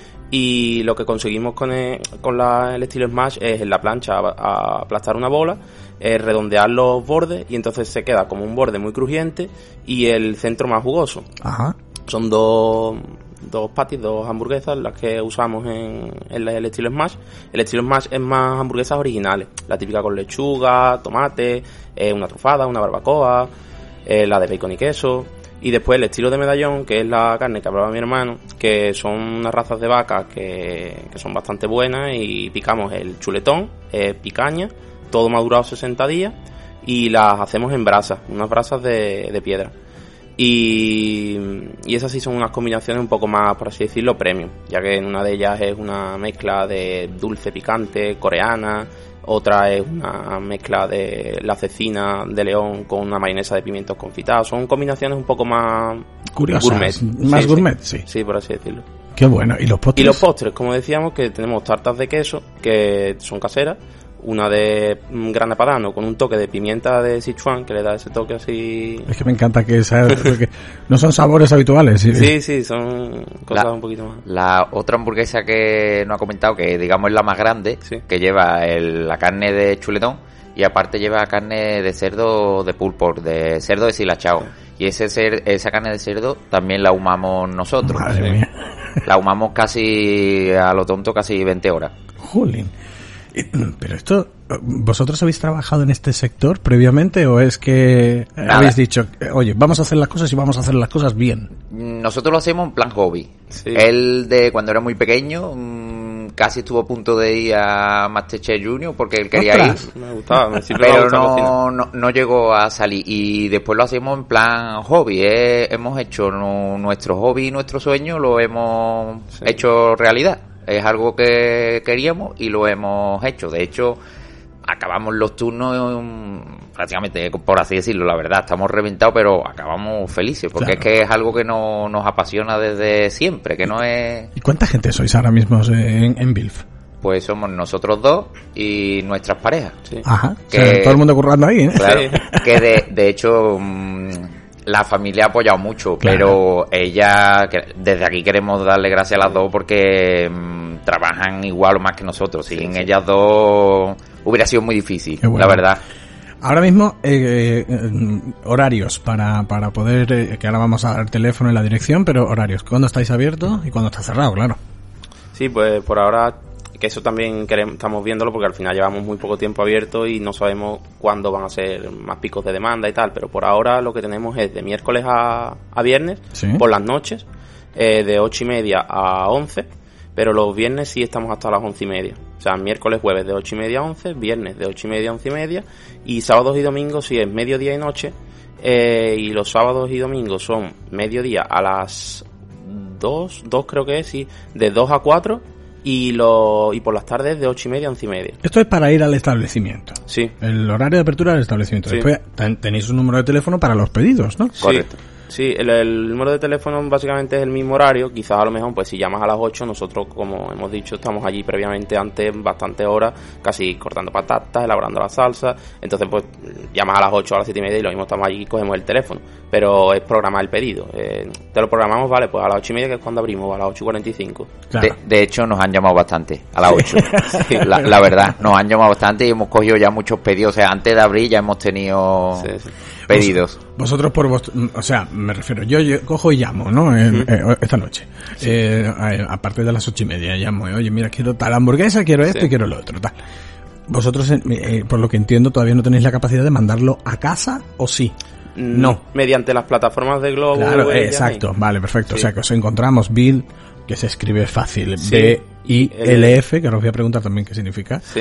y lo que conseguimos con el estilo Smash es en la plancha aplastar una bola, redondear los bordes y entonces se queda como un borde muy crujiente y el centro más jugoso. Ajá. Son dos patties, dos hamburguesas las que usamos en el estilo Smash. El estilo Smash es más hamburguesas originales, la típica con lechuga, tomate, una trufada, una barbacoa, la de bacon y queso, y después el estilo de medallón, que es la carne que hablaba mi hermano, que son unas razas de vaca que son bastante buenas, y picamos el chuletón, picaña, todo madurado 60 días, y las hacemos en brasas, unas brasas de piedra. Y esas sí son unas combinaciones un poco más, por así decirlo, premium, ya que en una de ellas es una mezcla de dulce picante coreana, otra es una mezcla de la cecina de León con una mayonesa de pimientos confitados. Son combinaciones un poco más curiosas, gourmet. Más gourmet, sí. Sí, por así decirlo. Qué bueno. ¿Y los postres? Y los postres, como decíamos, que tenemos tartas de queso, que son caseras, una de grana padano con un toque de pimienta de Sichuan, que le da ese toque así... Es que me encanta que porque no son sabores habituales. Sí, son cosas un poquito más. La otra hamburguesa que nos ha comentado, que digamos es la más grande, que lleva la carne de chuletón y aparte lleva carne de cerdo de pulpo, de cerdo deshilachado. Y esa carne de cerdo también la ahumamos nosotros. Madre mía. La ahumamos casi a lo tonto, casi 20 horas. Jolín. Pero esto, ¿vosotros habéis trabajado en este sector previamente o es que habéis dicho, oye, vamos a hacer las cosas y vamos a hacer las cosas bien? Nosotros lo hacemos en plan hobby. Sí. Él, cuando era muy pequeño, casi estuvo a punto de ir a Masterchef Junior porque él quería ir. Me gustaba, pero no llegó a salir. Y después lo hacemos en plan hobby. Hemos hecho nuestro hobby y nuestro sueño, lo hemos hecho realidad. Es algo que queríamos y lo hemos hecho. De hecho, acabamos los turnos prácticamente, por así decirlo, la verdad, estamos reventados, pero acabamos felices, porque es que es algo que nos apasiona desde siempre, que no es... ¿Y cuánta gente sois ahora mismo en Bilf? Pues somos nosotros dos y nuestras parejas. Sí. Ajá, que, todo el mundo currando ahí, ¿eh? Claro, que de hecho... la familia ha apoyado mucho, pero ella, desde aquí queremos darle gracias a las dos porque trabajan igual o más que nosotros. Sin ellas dos hubiera sido muy difícil, la verdad. Ahora mismo, horarios para poder, que ahora vamos a dar el teléfono y la dirección, pero horarios, ¿cuándo estáis abiertos y cuándo está cerrado? Claro. Sí, pues por ahora, que eso también estamos viéndolo porque al final llevamos muy poco tiempo abierto y no sabemos cuándo van a ser más picos de demanda y tal, pero por ahora lo que tenemos es de miércoles a viernes, por las noches, de 8:30 a 11, pero los viernes sí estamos hasta las 11:30. O sea, miércoles, jueves de 8:30 a 11, viernes de 8:30 a 11:30 y sábados y domingos sí es mediodía y noche, y los sábados y domingos son mediodía a las 2 creo que es, sí, de 2 a 4 y por las tardes de 8:30 a 11:30. Esto es para ir al establecimiento. Sí. El horario de apertura del establecimiento. Sí. Después tenéis un número de teléfono para los pedidos, ¿no? Sí. Correcto. Sí, el número de teléfono básicamente es el mismo horario. Quizás a lo mejor, pues si llamas a las 8, nosotros, como hemos dicho, estamos allí previamente antes bastantes horas, casi cortando patatas, elaborando la salsa. Entonces, pues llamas a las 8 a las 7:30 y lo mismo estamos allí y cogemos el teléfono. Pero es programar el pedido. Te lo programamos, vale, pues a las 8:30, que es cuando abrimos, a las 8:45. Claro. De hecho, nos han llamado bastante, a las 8. Sí. La verdad, nos han llamado bastante y hemos cogido ya muchos pedidos. O sea, antes de abrir ya hemos tenido... Sí. Pedidos. Vosotros o sea, me refiero, yo cojo y llamo, ¿no? Esta noche. A partir de las 8:30 llamo, oye, mira, quiero tal hamburguesa, quiero esto y quiero lo otro, tal. Vosotros, por lo que entiendo, todavía no tenéis la capacidad de mandarlo a casa, ¿o sí? No. Mediante las plataformas de Globo. Claro, exacto, vale, perfecto. Sí. O sea, que os encontramos Bill, que se escribe fácil, B-I-L-F, que os voy a preguntar también qué significa. Sí.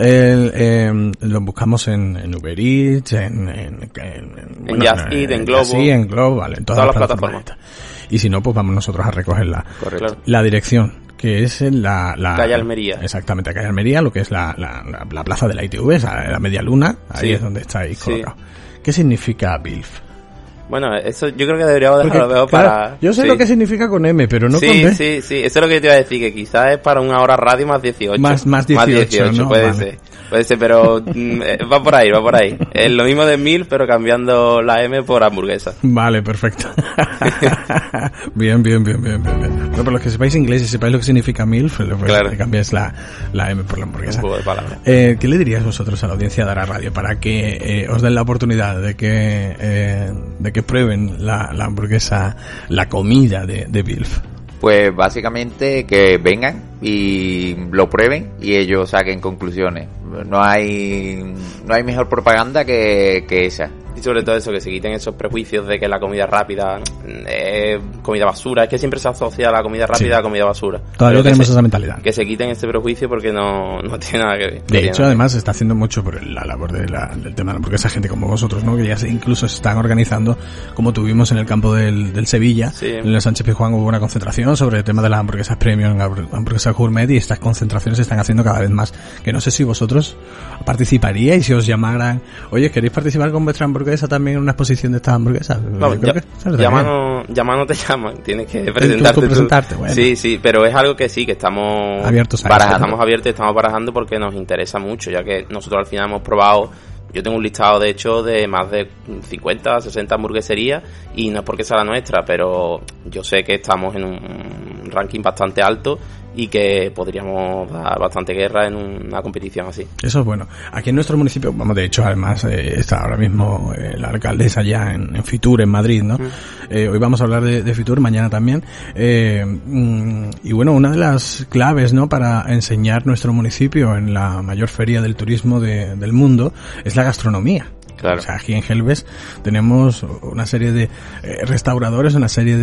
Lo buscamos en Uber Eats, en Just Eat, en Globo. Sí, en Globo, vale, en todas las plataformas. Y si no, pues vamos nosotros a recogerla. Correcto. La dirección, que es en la calle Almería. Exactamente, calle Almería, lo que es la plaza de la ITV, la Media Luna, ahí es donde estáis colocados. ¿Qué significa BILF? Bueno, eso yo creo que deberíamos dejarlo para... Yo sé lo que significa con M, pero no con D. Sí, eso es lo que te iba a decir, que quizás es para una hora radio más 18. Más 18, ¿no? Puede ser, pero va por ahí. Es lo mismo de mil, pero cambiando la M por hamburguesa. Vale, perfecto. Bien. Bueno, para los que sepáis inglés y sepáis lo que significa MILF, claro, le cambiáis la M por la hamburguesa. Un juego de palabras. ¿Qué le diríais vosotros a la audiencia de Ara Radio para que os den la oportunidad de que prueben la hamburguesa, la comida de BILF? Pues básicamente que vengan y lo prueben y ellos saquen conclusiones. No hay mejor propaganda que esa. Y sobre todo eso, que se quiten esos prejuicios de que la comida rápida es comida basura. Es que siempre se asocia la comida rápida a comida basura. Todavía tenemos esa mentalidad. Que se quiten ese prejuicio porque no tiene nada que ver. De hecho, además, se está haciendo mucho por la labor del tema, porque esa gente como vosotros, ¿no? Que ya incluso se están organizando, como tuvimos en el campo del Sevilla, en el Sánchez Pizjuán hubo una concentración sobre el tema de las hamburguesas premium, hamburguesas gourmet, y estas concentraciones se están haciendo cada vez más. Que no sé si vosotros participaríais si os llamaran, oye, ¿queréis participar con vuestra hamburguesa hamburguesa también en una exposición de estas hamburguesas? No, llama no te llaman, tienes que presentarte. Tú presentarte, bueno. Sí, pero es algo que sí, que estamos abiertos estamos abiertos y estamos barajando porque nos interesa mucho, ya que nosotros al final hemos probado. Yo tengo un listado, de hecho, de más de 50, 60 hamburgueserías y no es porque sea la nuestra, pero yo sé que estamos en un ranking bastante alto y que podríamos dar bastante guerra en una competición así. Eso es bueno. Aquí en nuestro municipio, de hecho, además, está ahora mismo la alcaldesa ya en Fitur, en Madrid, ¿no? Hoy vamos a hablar de Fitur, mañana también. Y bueno, una de las claves, ¿no?, para enseñar nuestro municipio en la mayor feria del turismo del mundo es la gastronomía. Claro. O sea, aquí en Gelbes tenemos una serie de restauradores, una serie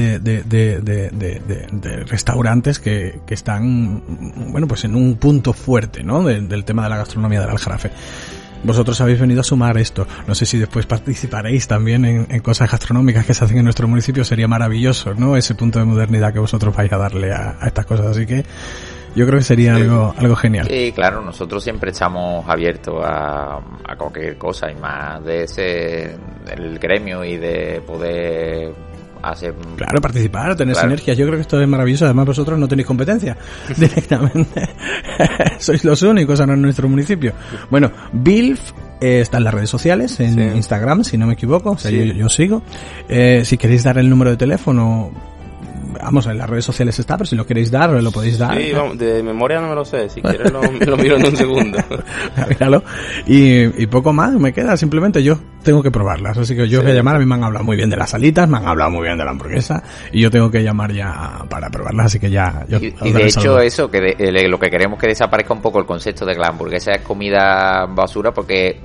de restaurantes que están, bueno, pues en un punto fuerte, ¿no?, del tema de la gastronomía del Aljarafe. Vosotros habéis venido a sumar esto. No sé si después participaréis también en cosas gastronómicas que se hacen en nuestro municipio. Sería maravilloso, ¿no?, ese punto de modernidad que vosotros vais a darle a estas cosas. Así que yo creo que sería algo genial. Sí, claro, nosotros siempre estamos abiertos a cualquier cosa y más de el gremio y de poder hacer... Claro, participar, tener sinergias. Yo creo que esto es maravilloso. Además, vosotros no tenéis competencia directamente. Sois los únicos en nuestro municipio. Bueno, BILF está en las redes sociales, en Instagram, si no me equivoco. O sea, yo sigo. Si queréis dar el número de teléfono... Vamos, en las redes sociales está, pero si lo queréis dar, lo podéis dar. Sí, vamos, de memoria no me lo sé, si quieres lo miro en un segundo. Míralo. Y poco más me queda, simplemente yo tengo que probarlas, así que yo voy a llamar. A mí me han hablado muy bien de las alitas, me han hablado muy bien de la hamburguesa, y yo tengo que llamar ya para probarlas, así que ya... Y de hecho eso, que lo que queremos que desaparezca un poco el concepto de que la hamburguesa es comida basura, porque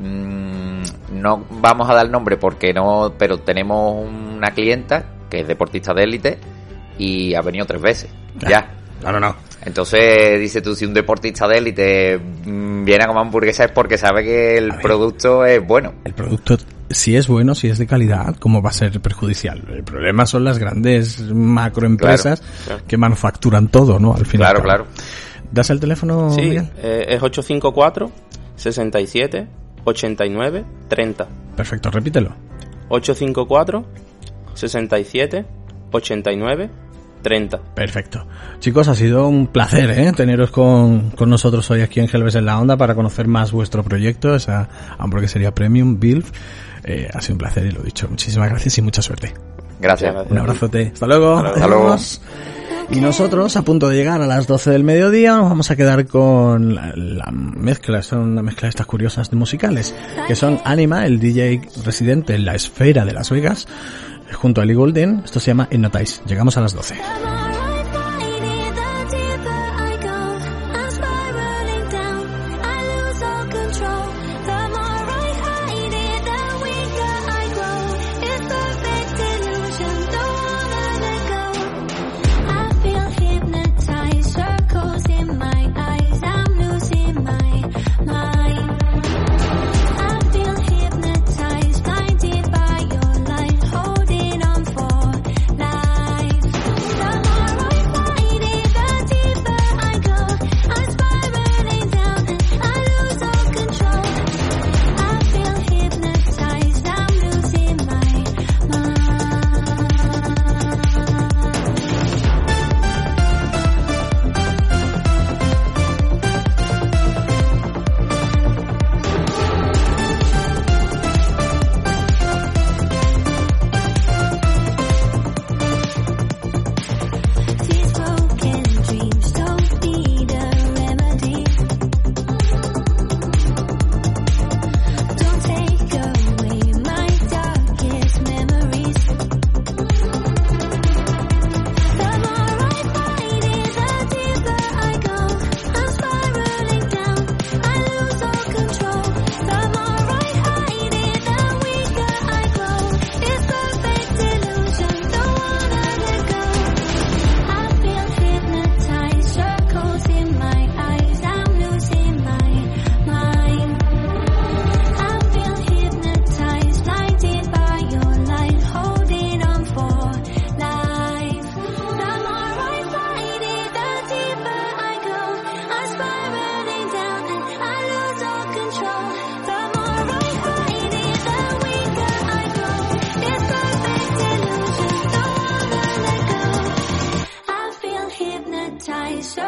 no vamos a dar nombre porque no, pero tenemos una clienta que es deportista de élite, y ha venido 3 veces, ya. No. Entonces, dice tú, si un deportista de élite viene a comer hamburguesa es porque sabe que el producto es bueno. El producto, si es bueno, si es de calidad, ¿cómo va a ser perjudicial? El problema son las grandes macroempresas que manufacturan todo, ¿no? Al final. Claro. ¿Das el teléfono? Sí, es 854 67 89 30. Perfecto, repítelo. 854 67 89 30. Perfecto. Chicos, ha sido un placer teneros con nosotros hoy aquí en Gelbes en la Onda para conocer más vuestro proyecto, esa hamburguesería Premium BILF. Ha sido un placer y lo dicho. Muchísimas gracias y mucha suerte. Gracias. Un abrazote. Hasta luego. Hasta luego. Y nosotros, a punto de llegar a las 12 del mediodía, nos vamos a quedar con la mezcla, son una mezcla de estas curiosas de musicales, que son Anima, el DJ residente en la esfera de Las Vegas, junto a Ellie Goulding. Esto se llama Hypnotize. Llegamos a las 12. Life,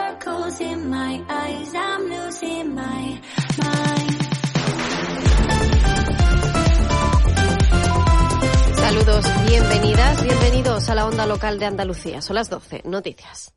sparkles in my eyes, I'm losing my mind. Saludos, bienvenidas, bienvenidos a la onda local de Andalucía. Son las 12, noticias.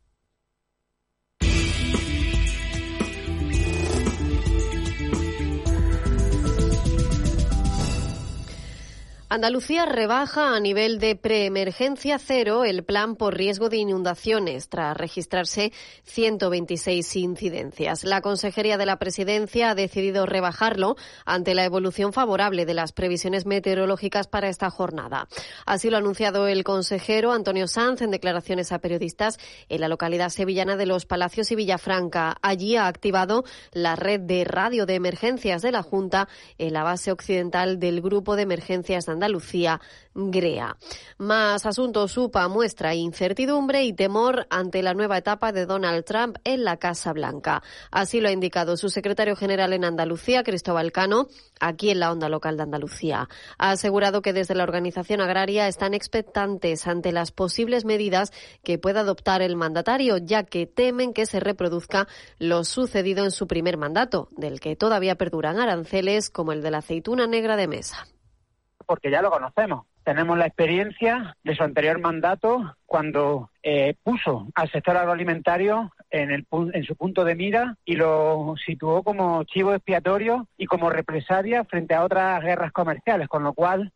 Andalucía rebaja a nivel de preemergencia cero el plan por riesgo de inundaciones tras registrarse 126 incidencias. La Consejería de la Presidencia ha decidido rebajarlo ante la evolución favorable de las previsiones meteorológicas para esta jornada. Así lo ha anunciado el consejero Antonio Sanz en declaraciones a periodistas en la localidad sevillana de Los Palacios y Villafranca. Allí ha activado la red de radio de emergencias de la Junta en la base occidental del Grupo de Emergencias de Andalucía, GREA. Más asuntos. UPA muestra incertidumbre y temor ante la nueva etapa de Donald Trump en la Casa Blanca. Así lo ha indicado su secretario general en Andalucía, Cristóbal Cano, aquí en la onda local de Andalucía. Ha asegurado que desde la organización agraria están expectantes ante las posibles medidas que pueda adoptar el mandatario, ya que temen que se reproduzca lo sucedido en su primer mandato, del que todavía perduran aranceles como el de la aceituna negra de mesa. Porque ya lo conocemos. Tenemos la experiencia de su anterior mandato cuando puso al sector agroalimentario en su punto de mira y lo situó como chivo expiatorio y como represalia frente a otras guerras comerciales, con lo cual,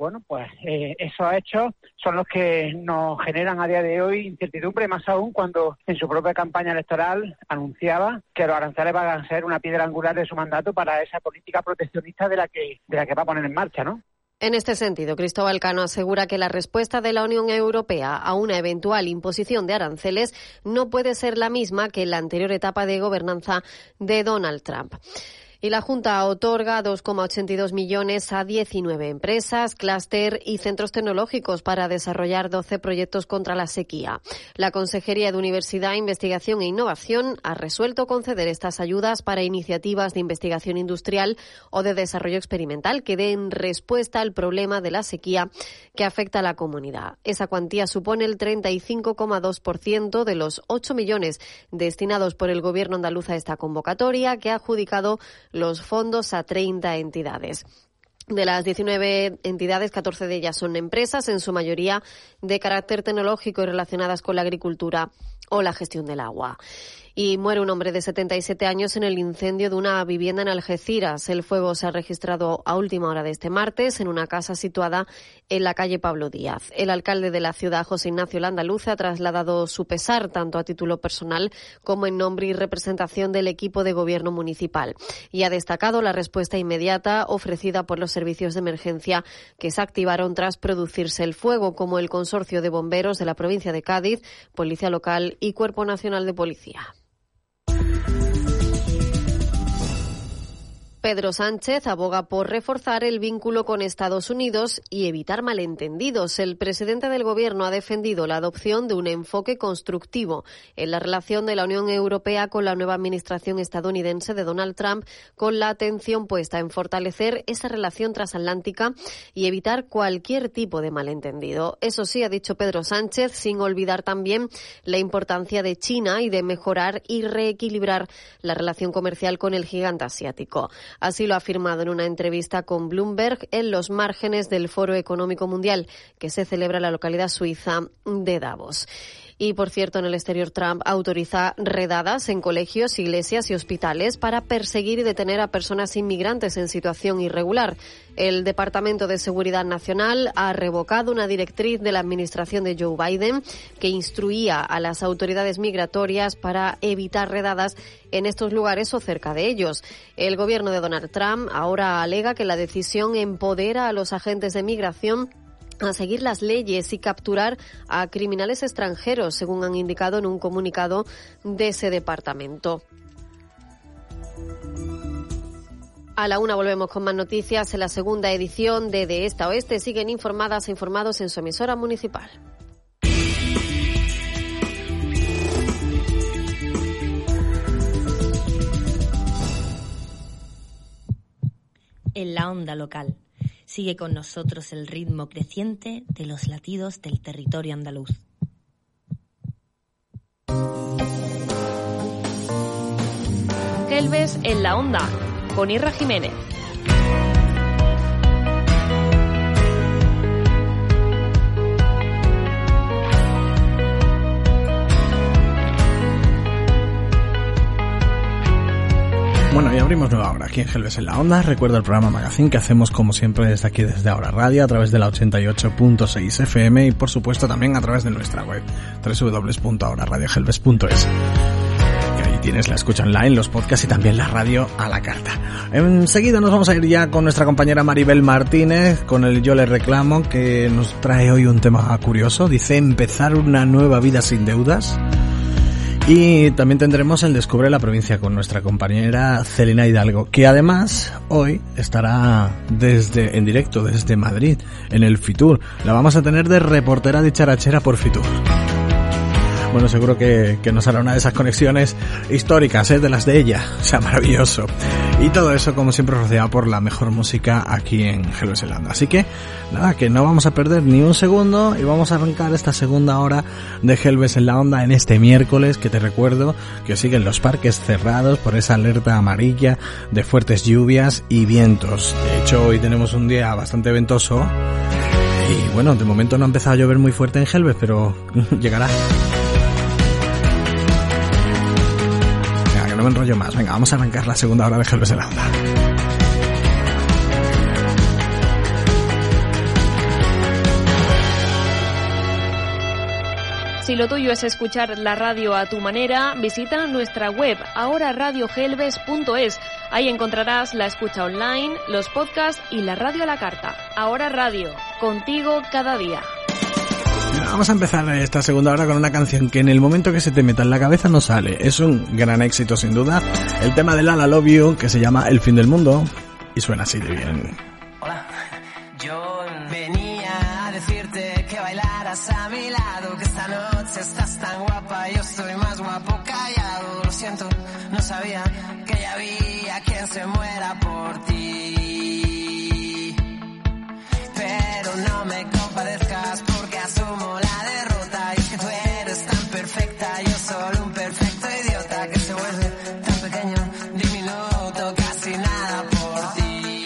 esos hechos son los que nos generan a día de hoy incertidumbre, más aún cuando en su propia campaña electoral anunciaba que los aranceles van a ser una piedra angular de su mandato para esa política proteccionista de la que va a poner en marcha, ¿no? En este sentido, Cristóbal Cano asegura que la respuesta de la Unión Europea a una eventual imposición de aranceles no puede ser la misma que en la anterior etapa de gobernanza de Donald Trump. Y la Junta otorga 2,82 millones a 19 empresas, clúster y centros tecnológicos para desarrollar 12 proyectos contra la sequía. La Consejería de Universidad, Investigación e Innovación ha resuelto conceder estas ayudas para iniciativas de investigación industrial o de desarrollo experimental que den respuesta al problema de la sequía que afecta a la comunidad. Esa cuantía supone el 35,2% de los 8 millones destinados por el Gobierno andaluz a esta convocatoria, que ha adjudicado los fondos a 30 entidades. De las 19 entidades, 14 de ellas son empresas, en su mayoría de carácter tecnológico y relacionadas con la agricultura o la gestión del agua. Y muere un hombre de 77 años en el incendio de una vivienda en Algeciras. El fuego se ha registrado a última hora de este martes en una casa situada en la calle Pablo Díaz. El alcalde de la ciudad, José Ignacio Landaluce, ha trasladado su pesar tanto a título personal como en nombre y representación del equipo de gobierno municipal. Y ha destacado la respuesta inmediata ofrecida por los servicios de emergencia que se activaron tras producirse el fuego, como el Consorcio de Bomberos de la provincia de Cádiz, Policía Local y Cuerpo Nacional de Policía. Pedro Sánchez aboga por reforzar el vínculo con Estados Unidos y evitar malentendidos. El presidente del Gobierno ha defendido la adopción de un enfoque constructivo en la relación de la Unión Europea con la nueva administración estadounidense de Donald Trump, con la atención puesta en fortalecer esa relación transatlántica y evitar cualquier tipo de malentendido. Eso sí, ha dicho Pedro Sánchez, sin olvidar también la importancia de China y de mejorar y reequilibrar la relación comercial con el gigante asiático. Así lo ha afirmado en una entrevista con Bloomberg en los márgenes del Foro Económico Mundial que se celebra en la localidad suiza de Davos. Y, por cierto, en el exterior, Trump autoriza redadas en colegios, iglesias y hospitales para perseguir y detener a personas inmigrantes en situación irregular. El Departamento de Seguridad Nacional ha revocado una directriz de la administración de Joe Biden que instruía a las autoridades migratorias para evitar redadas en estos lugares o cerca de ellos. El gobierno de Donald Trump ahora alega que la decisión empodera a los agentes de migración a seguir las leyes y capturar a criminales extranjeros, según han indicado en un comunicado de ese departamento. A la una volvemos con más noticias en la segunda edición de Esta Oeste. Siguen informadas e informados en su emisora municipal. En la onda local. Sigue con nosotros el ritmo creciente de los latidos del territorio andaluz. Gelbes en la Onda, con Irra Jiménez. Bueno, y abrimos nueva hora aquí en Gelbes en la Onda. Recuerda el programa Magazine que hacemos como siempre desde aquí, desde Ahora Radio, a través de la 88.6 FM y por supuesto también a través de nuestra web www.ahoraradiogelbes.es. Que ahí tienes la escucha online, los podcasts y también la radio a la carta. Enseguida nos vamos a ir ya con nuestra compañera Maribel Martínez con el Yo le reclamo, que nos trae hoy un tema curioso. Dice: empezar una nueva vida sin deudas. Y también tendremos el Descubre la Provincia con nuestra compañera Celina Hidalgo, que además hoy estará en directo desde Madrid, en el Fitur. La vamos a tener de reportera dicharachera por Fitur. Bueno, seguro que nos hará una de esas conexiones históricas, de las de ella. O sea, maravilloso. Y todo eso, como siempre, rodeado por la mejor música aquí en Gelbes en la Onda. Así que, nada, que no vamos a perder ni un segundo y vamos a arrancar esta segunda hora de Gelbes en la Onda en este miércoles, que te recuerdo que siguen los parques cerrados por esa alerta amarilla de fuertes lluvias y vientos. De hecho, hoy tenemos un día bastante ventoso y, bueno, de momento no ha empezado a llover muy fuerte en Gelbes, pero llegará. No me enrollo más. Venga, vamos a arrancar la segunda hora de Gelbes en la Onda. Si lo tuyo es escuchar la radio a tu manera, visita nuestra web ahoraradiogelbes.es. Ahí encontrarás la escucha online, los podcasts y la radio a la carta. Ahora Radio, contigo cada día. Vamos a empezar esta segunda hora con una canción que en el momento que se te meta en la cabeza no sale. Es un gran éxito sin duda. El tema de Lala Love You, que se llama El fin del mundo y suena así de bien. Hola, yo venía a decirte que bailaras a mi lado, que esta noche estás tan guapa, yo estoy más guapo callado. Lo siento, no sabía que ya había quien se muera por ti, pero no me compadezcas porque asumo la derrota. Y es que tú eres tan perfecta, yo solo un perfecto idiota que se vuelve tan pequeño, diminuto, casi nada por ti.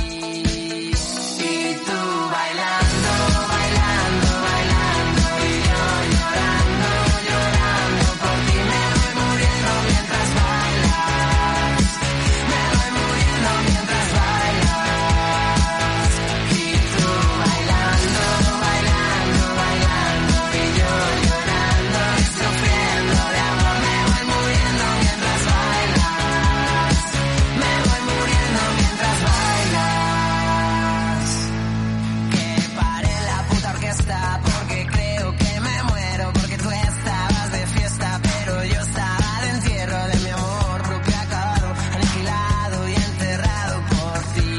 Y tú bailando, bailando, bailando, y yo llorando, llorando por ti. Me voy muriendo mientras bailas, me voy muriendo mientras bailas. Y tú bailando, bailando, bailando, y yo llorando y sufriendo de amor. Me voy muriendo mientras bailas, me voy muriendo mientras bailas. Que pare la puta orquesta porque creo que me muero, porque tú estabas de fiesta pero yo estaba de entierro de mi amor propio acabado, aniquilado y enterrado por ti.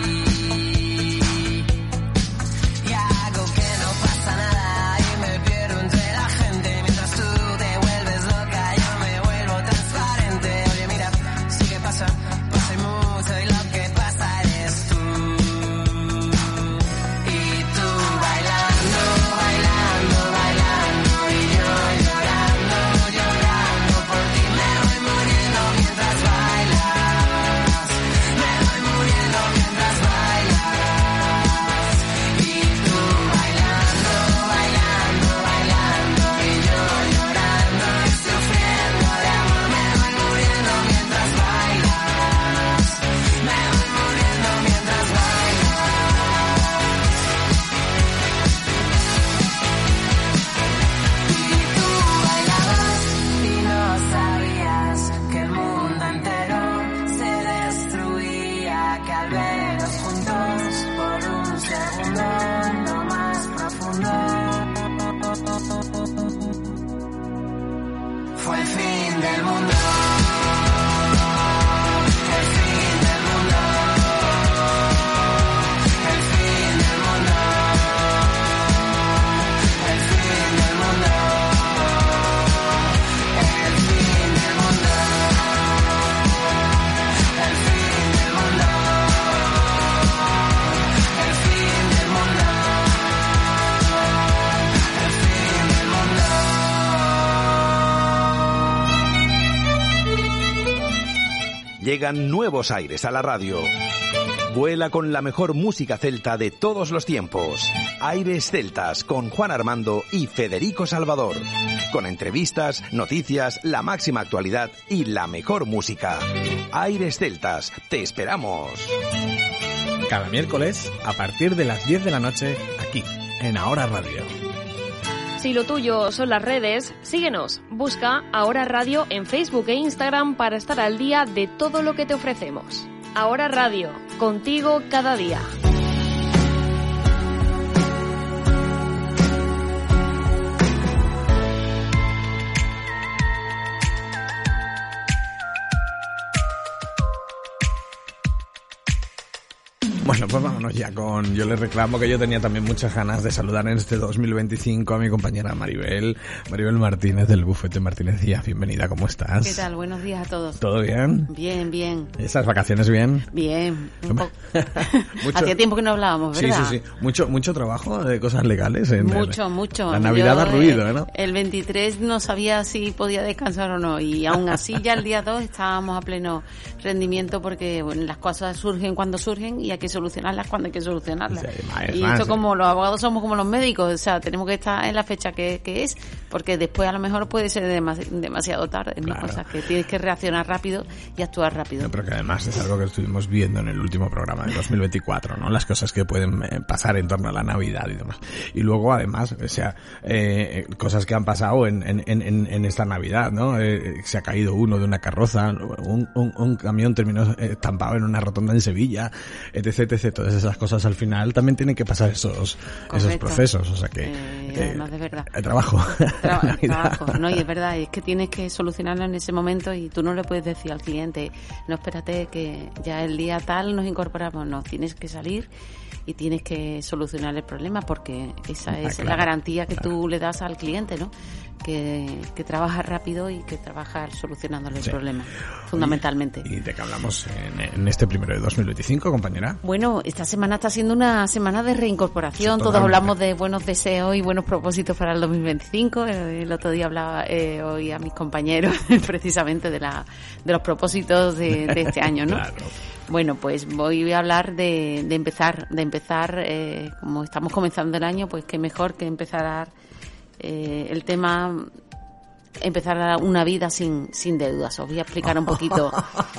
Y hago que no pasa nada y me pierdo entre la gente mientras tú te vuelves loca, yo me vuelvo transparente. Oye, mira, sí que pasa, pasa y mucho, y lo que pasa eres tú. Y tú bailando, bailando, bailando, y yo llorando, llorando por ti. Me voy muriendo mientras bailas, me voy muriendo mientras bailas. Y tú bailando, bailando, bailando, y yo llorando y sufriendo de amor. Me voy muriendo mientras bailas, me voy muriendo mientras bailas. Y tú bailabas y no sabías que el mundo entero se destruía, que al vernos juntos por un segundo lo más profundo fue el fin del mundo. El fin del mundo. El fin del mundo. El fin del mundo. El fin del mundo. El fin del mundo. El fin del mundo. El fin del mundo. llegan nuevos aires a la radio. Vuela con la mejor música celta de todos los tiempos. Aires Celtas con Juan Armando y Federico Salvador. Con entrevistas, noticias, la máxima actualidad y la mejor música. Aires Celtas, te esperamos. Cada miércoles, a partir de las 10 de la noche, aquí, en Ahora Radio. Si lo tuyo son las redes, síguenos. Busca Ahora Radio en Facebook e Instagram para estar al día de todo lo que te ofrecemos. Ahora Radio, contigo cada día. Bueno, pues vámonos ya con Yo les reclamo, que yo tenía también muchas ganas de saludar en este 2025 a mi compañera Maribel Martínez del Bufete Martínez Díaz. Bienvenida, ¿cómo estás? ¿Qué tal? Buenos días a todos. ¿Todo bien? Bien, bien. ¿Esas vacaciones bien? Bien. Hacía tiempo que no hablábamos, ¿verdad? Sí. Mucho trabajo de cosas legales. Mucho. La Navidad ha ruido, ¿no? El 23 no sabía si podía descansar o no, y aún así ya el día 2 estábamos a pleno rendimiento porque bueno, las cosas surgen cuando surgen y hay que solucionarlas cuando hay que solucionarlas. Sí, esto como los abogados somos como los médicos, o sea, tenemos que estar en la fecha que es, porque después a lo mejor puede ser demasiado tarde, ¿no? Claro. O sea, que tienes que reaccionar rápido y actuar rápido. No, pero que además es algo que estuvimos viendo en el último programa de 2024, ¿no? Las cosas que pueden pasar en torno a la Navidad y demás. Y luego además, o sea, cosas que han pasado en esta Navidad, ¿no? Se ha caído uno de una carroza, un camión terminó estampado en una rotonda en Sevilla, etc. Todas esas cosas al final también tienen que pasar esos procesos, o sea que además de verdad trabajo, no, y es verdad, es que tienes que solucionarlo en ese momento y tú no le puedes decir al cliente, no, espérate que ya el día tal nos incorporamos, no, tienes que salir y tienes que solucionar el problema porque esa es la garantía que tú le das al cliente, ¿no? Que trabaja rápido y que trabaja solucionándole el problema, fundamentalmente. ¿Y de qué hablamos en este primero de 2025, compañera? Bueno, esta semana está siendo una semana de reincorporación. Todos hablamos de buenos deseos y buenos propósitos para el 2025. El otro día hablaba hoy a mis compañeros precisamente de los propósitos de este año, ¿no? Claro. Bueno, pues voy a hablar de empezar, como estamos comenzando el año, pues qué mejor que empezar el tema, empezar una vida sin deudas. Os voy a explicar un poquito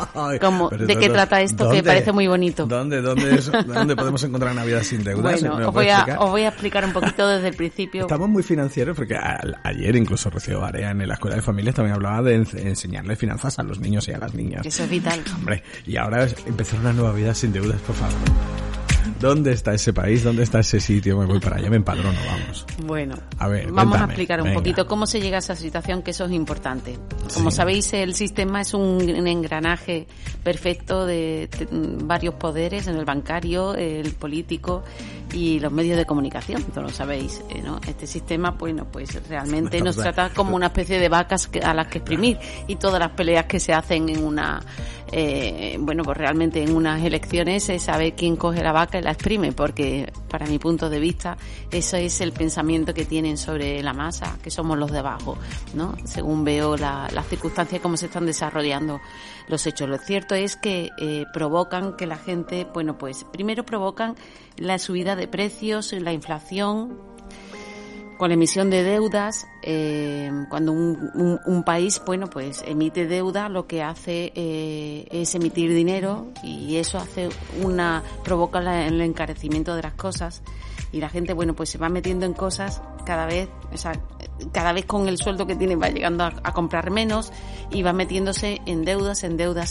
de qué trata esto, ¿dónde? Que parece muy bonito. ¿Dónde podemos encontrar una vida sin deudas? Bueno, os voy a explicar un poquito desde el principio. Estamos muy financieros porque ayer incluso Rocío Barea en la Escuela de Familias también hablaba de enseñarle finanzas a los niños y a las niñas. Eso es vital. Hombre, y ahora es empezar una nueva vida sin deudas, por favor. ¿Dónde está ese país? ¿Dónde está ese sitio? Me voy para allá, me empadrono, vamos. Bueno, a ver, vamos a explicar un poquito cómo se llega a esa situación, que eso es importante. Como sabéis, el sistema es un engranaje perfecto de varios poderes, en el bancario, el político y los medios de comunicación, todos lo sabéis, ¿no? Este sistema, bueno, pues realmente nos trata como una especie de vacas a las que exprimir, y todas las peleas que se hacen en una pues realmente en unas elecciones se sabe quién coge la vaca y la exprime, porque para mi punto de vista eso es el pensamiento que tienen sobre la masa, que somos los de abajo, ¿no? Según veo las circunstancias, cómo se están desarrollando los hechos. Lo cierto es que provocan que la gente, bueno, pues primero provocan la subida de precios, la inflación, con la emisión de deudas. Cuando un país, bueno, pues emite deuda, lo que hace es emitir dinero, y eso provoca el encarecimiento de las cosas, y la gente, bueno, pues se va metiendo en cosas cada vez con el sueldo que tiene va llegando a comprar menos, y va metiéndose en deudas.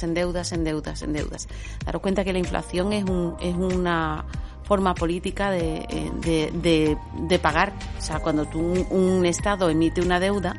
Daros cuenta que la inflación es una forma política de pagar. O sea, cuando un Estado emite una deuda,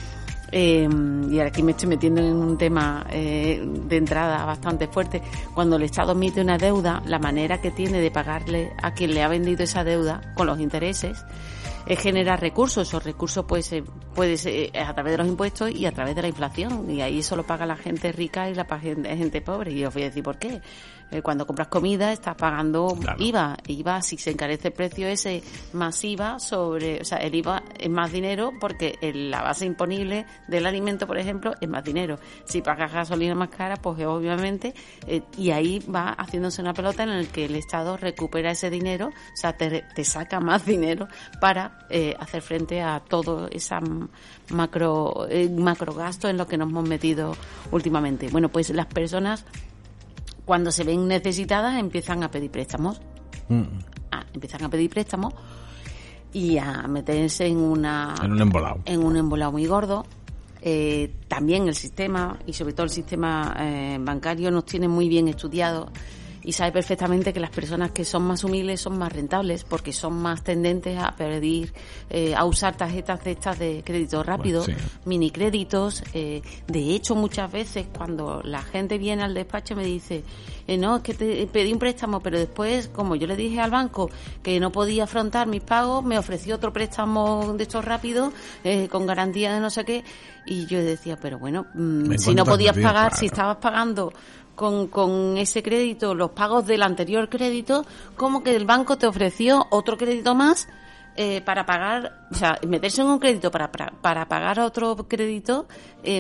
y aquí me estoy metiendo en un tema de entrada bastante fuerte, cuando el Estado emite una deuda, la manera que tiene de pagarle a quien le ha vendido esa deuda con los intereses es generar recursos. Esos recursos pues puede ser a través de los impuestos y a través de la inflación, y ahí solo paga la gente rica y la gente pobre. Y os voy a decir por qué. Cuando compras comida estás pagando IVA, si se encarece el precio ese más IVA sobre, o sea, el IVA es más dinero porque la base imponible del alimento, por ejemplo, es más dinero. Si pagas gasolina más cara, pues obviamente, y ahí va haciéndose una pelota en el que el Estado recupera ese dinero, o sea, te saca más dinero para hacer frente a todo esa macro gasto en lo que nos hemos metido últimamente. Bueno, pues las personas, cuando se ven necesitadas, empiezan a pedir préstamos. Empiezan a pedir préstamos y a meterse en un embolado muy gordo. También el sistema, y sobre todo el sistema bancario, nos tiene muy bien estudiados y sabe perfectamente que las personas que son más humildes son más rentables porque son más tendentes a pedir, a usar tarjetas de estas de crédito rápido, mini créditos. De hecho, muchas veces cuando la gente viene al despacho me dice, no, es que te pedí un préstamo, pero después, como yo le dije al banco que no podía afrontar mis pagos, me ofreció otro préstamo de estos rápidos, con garantía de no sé qué, y yo decía, pero bueno, si no podías pagar, si estabas pagando con ese crédito los pagos del anterior crédito, ¿cómo que el banco te ofreció otro crédito más para pagar? O sea, meterse en un crédito para pagar otro crédito,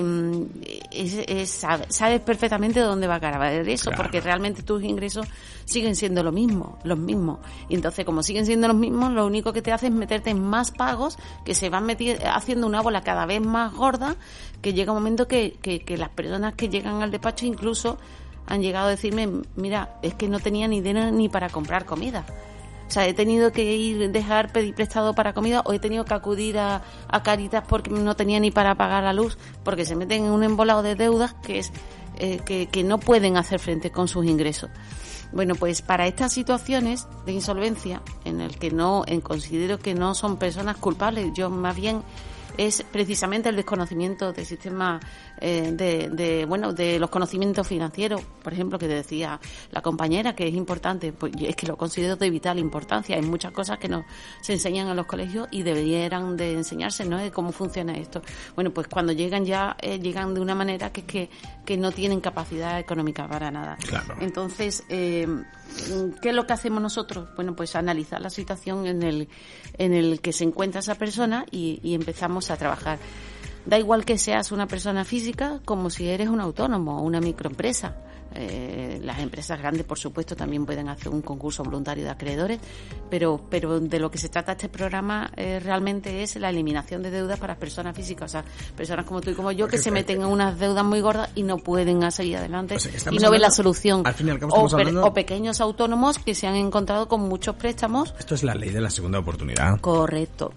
sabes perfectamente dónde va a acabar eso, porque realmente tus ingresos siguen siendo los mismos. Y entonces, como siguen siendo los mismos, lo único que te hace es meterte en más pagos que se van haciendo una bola cada vez más gorda, que llega un momento que las personas que llegan al despacho incluso han llegado a decirme, mira, es que no tenía ni dinero ni para comprar comida. O sea, he tenido que pedir prestado para comida, o he tenido que acudir a Cáritas porque no tenía ni para pagar la luz, porque se meten en un embolado de deudas que es que no pueden hacer frente con sus ingresos. Bueno, pues para estas situaciones de insolvencia, en el que considero que no son personas culpables, yo más bien es precisamente el desconocimiento del sistema de los conocimientos financieros, por ejemplo, que decía la compañera, que es importante, pues es que lo considero de vital importancia. Hay muchas cosas que no se enseñan en los colegios y deberían de enseñarse, ¿no?, de cómo funciona esto. Bueno, pues cuando llegan llegan de una manera que no tienen capacidad económica para nada. Claro. Entonces, ¿qué es lo que hacemos nosotros? Bueno, pues analizar la situación en el que se encuentra esa persona y empezamos a trabajar. Da igual que seas una persona física como si eres un autónomo o una microempresa. Las empresas grandes, por supuesto, también pueden hacer un concurso voluntario de acreedores, pero de lo que se trata este programa realmente es la eliminación de deudas para personas físicas, o sea, personas como tú y como yo, que se meten en unas deudas muy gordas y no pueden seguir adelante, o sea, y no ven la solución. Al fin y al cabo o pequeños autónomos que se han encontrado con muchos préstamos. Esto es la ley de la segunda oportunidad. Correcto.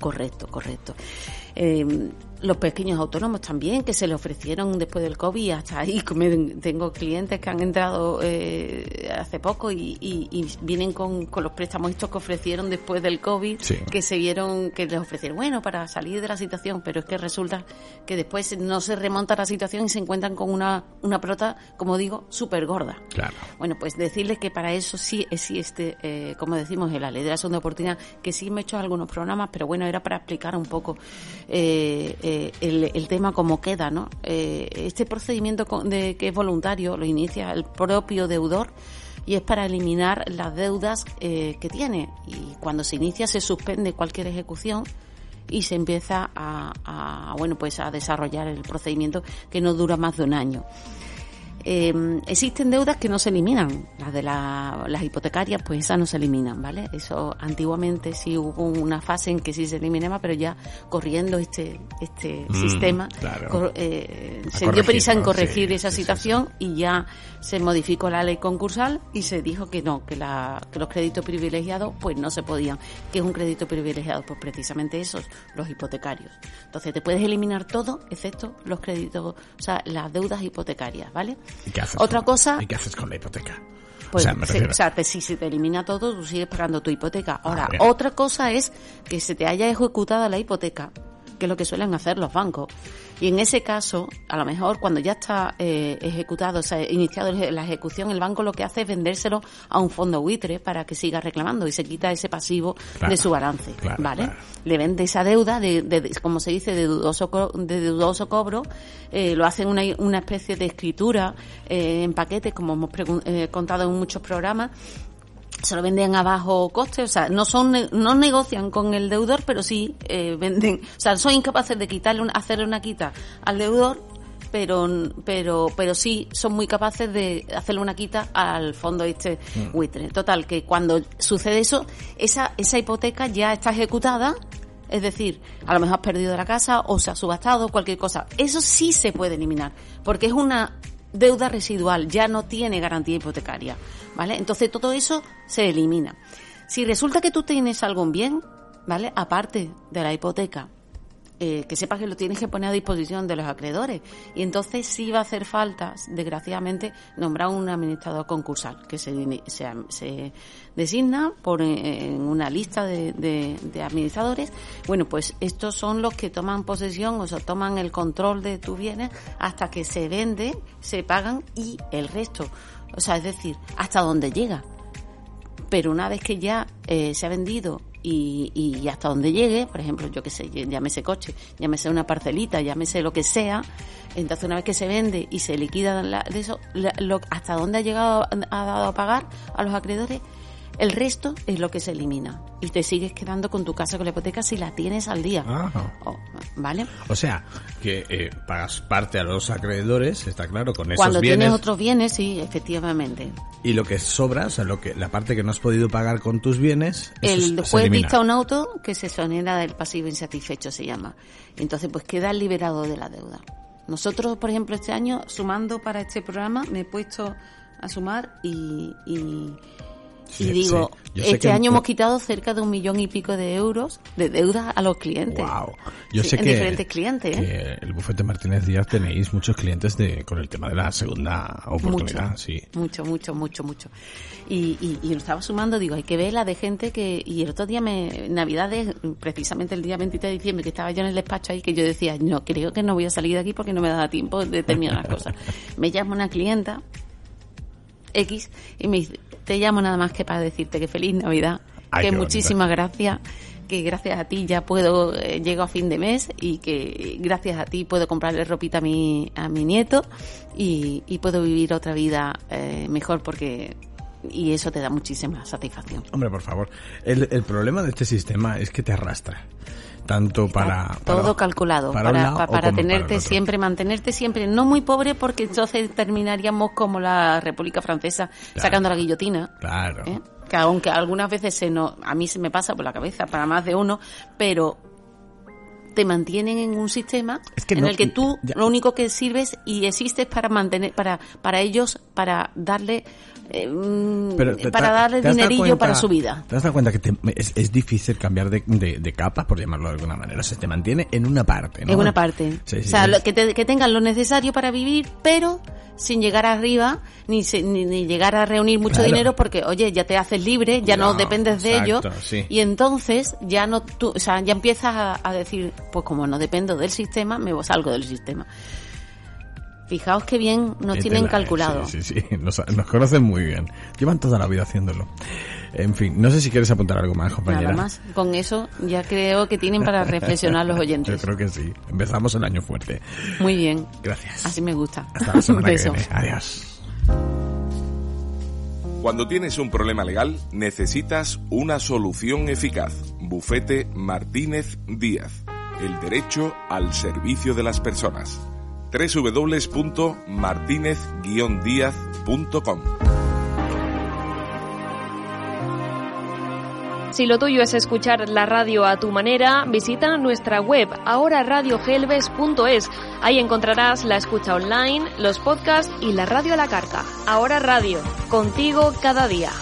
Los pequeños autónomos también, que se le ofrecieron después del COVID, hasta ahí tengo clientes que han entrado hace poco y vienen con los préstamos estos que ofrecieron después del COVID, que se vieron, que les ofrecieron, bueno, para salir de la situación, pero es que resulta que después no se remonta la situación y se encuentran con una pelota, como digo, súper gorda. Claro. Bueno, pues decirles que para eso sí existe, como decimos, en la ley de la segunda oportunidad, que sí me he hecho algunos programas, pero bueno, era para explicar un poco el tema como queda, ¿no? Este procedimiento que es voluntario lo inicia el propio deudor y es para eliminar las deudas que tiene, y cuando se inicia se suspende cualquier ejecución y se empieza a desarrollar el procedimiento, que no dura más de un año. Existen deudas que no se eliminan, las de las hipotecarias, pues esas no se eliminan, ¿vale? Eso antiguamente sí hubo una fase en que sí se eliminaba, pero ya corriendo este sistema, claro, se dio prisa en corregir esa situación y ya se modificó la ley concursal y se dijo que no, que los créditos privilegiados pues no se podían. ¿Qué es un crédito privilegiado? Pues precisamente esos, los hipotecarios. Entonces te puedes eliminar todo excepto los créditos, o sea, las deudas hipotecarias, ¿vale? ¿Y qué haces ¿Y qué haces con la hipoteca? Pues, si se te elimina todo, tú sigues pagando tu hipoteca. Ahora, otra cosa es que se te haya ejecutado la hipoteca, que es lo que suelen hacer los bancos. Y en ese caso, a lo mejor cuando ya está ejecutado, o sea, iniciado la ejecución, el banco lo que hace es vendérselo a un fondo buitre para que siga reclamando y se quita ese pasivo de su balance, ¿vale? Claro. Le vende esa deuda de como se dice, de dudoso cobro, lo hacen una especie de escritura en paquetes, como hemos contado en muchos programas. Se lo venden a bajo coste, o sea, no negocian con el deudor, pero sí venden, o sea, son incapaces de hacerle una quita al deudor, pero sí son muy capaces de hacerle una quita al fondo buitre. Total, que cuando sucede eso, esa hipoteca ya está ejecutada, es decir, a lo mejor has perdido la casa o se ha subastado, cualquier cosa. Eso sí se puede eliminar, porque es una deuda residual, ya no tiene garantía hipotecaria, ¿vale? Entonces todo eso se elimina. Si resulta que tú tienes algún bien, ¿vale? Aparte de la hipoteca, que sepas que lo tienes que poner a disposición de los acreedores, y entonces sí va a hacer falta, desgraciadamente, nombrar un administrador concursal que se designa en una lista de administradores. Bueno, pues estos son los que toman posesión, o sea, toman el control de tus bienes hasta que se vende, se pagan y el resto, o sea, es decir, hasta donde llega. Pero una vez que ya se ha vendido y hasta donde llegue, por ejemplo, yo qué sé, llámese coche, llámese una parcelita, llámese lo que sea, entonces una vez que se vende y se liquida hasta donde ha llegado, ha dado a pagar a los acreedores, el resto es lo que se elimina y te sigues quedando con tu casa, con la hipoteca, si la tienes al día. ¿Vale? O sea, que pagas parte a los acreedores, está claro, con esos Cuando bienes. Tienes otros bienes, sí, efectivamente. Y lo que sobra, o sea, la parte que no has podido pagar con tus bienes, el juez dicta un auto que se exonera del pasivo insatisfecho, se llama. Entonces, pues queda liberado de la deuda. Nosotros, por ejemplo, este año, sumando para este programa, me he puesto a sumar y digo, este año hemos quitado cerca de 1 millón y pico de euros de deuda a los clientes. Wow. Yo sé que diferentes clientes. Que el bufete Martínez Díaz tenéis muchos clientes con el tema de la segunda oportunidad. Mucho. Y lo estaba sumando, digo, hay que ver la de gente y el otro día Navidades, precisamente el día 23 de diciembre, que estaba yo en el despacho ahí, que yo decía, no, creo que no voy a salir de aquí porque no me da tiempo de terminar las cosas. Me llama una clienta X y me dice, te llamo nada más que para decirte que feliz Navidad, que muchísimas gracias, que gracias a ti ya llego a fin de mes y que gracias a ti puedo comprarle ropita a mi nieto y puedo vivir otra vida mejor y eso te da muchísima satisfacción. Hombre, por favor, el problema de este sistema es que te arrastra. Tanto para todo calculado para tenerte siempre, mantenerte siempre no muy pobre, porque entonces terminaríamos como la República Francesa, sacando la guillotina. Claro. Que aunque algunas veces a mí se me pasa por la cabeza para más de uno, pero te mantienen en un sistema en el que tú lo único que sirves y existes para mantener, para ellos, para darle dinerillo para su vida. ¿Te has dado cuenta que es difícil cambiar de capa, por llamarlo de alguna manera? O sea, te mantiene en una parte, ¿no? En una parte. Sí, o sea, que tengan lo necesario para vivir, pero sin llegar arriba, ni llegar a reunir mucho dinero, porque, oye, ya te haces libre, ya no dependes de ellos, y entonces ya ya empiezas a decir, pues como no dependo del sistema, me salgo del sistema. Fijaos qué bien nos tienen calculado. Sí, nos conocen muy bien. Llevan toda la vida haciéndolo. En fin, no sé si quieres apuntar algo más, compañera. Nada más. Con eso ya creo que tienen para reflexionar los oyentes. Yo creo que sí. Empezamos el año fuerte. Muy bien. Gracias. Así me gusta. Hasta la semana que viene. Adiós. Cuando tienes un problema legal, necesitas una solución eficaz. Bufete Martínez Díaz. El derecho al servicio de las personas. www.martinez-diaz.com. Si lo tuyo es escuchar la radio a tu manera, visita nuestra web ahoraradiogelbes.es. Ahí encontrarás la escucha online, los podcasts y la radio a la carta. Ahora Radio, contigo cada día.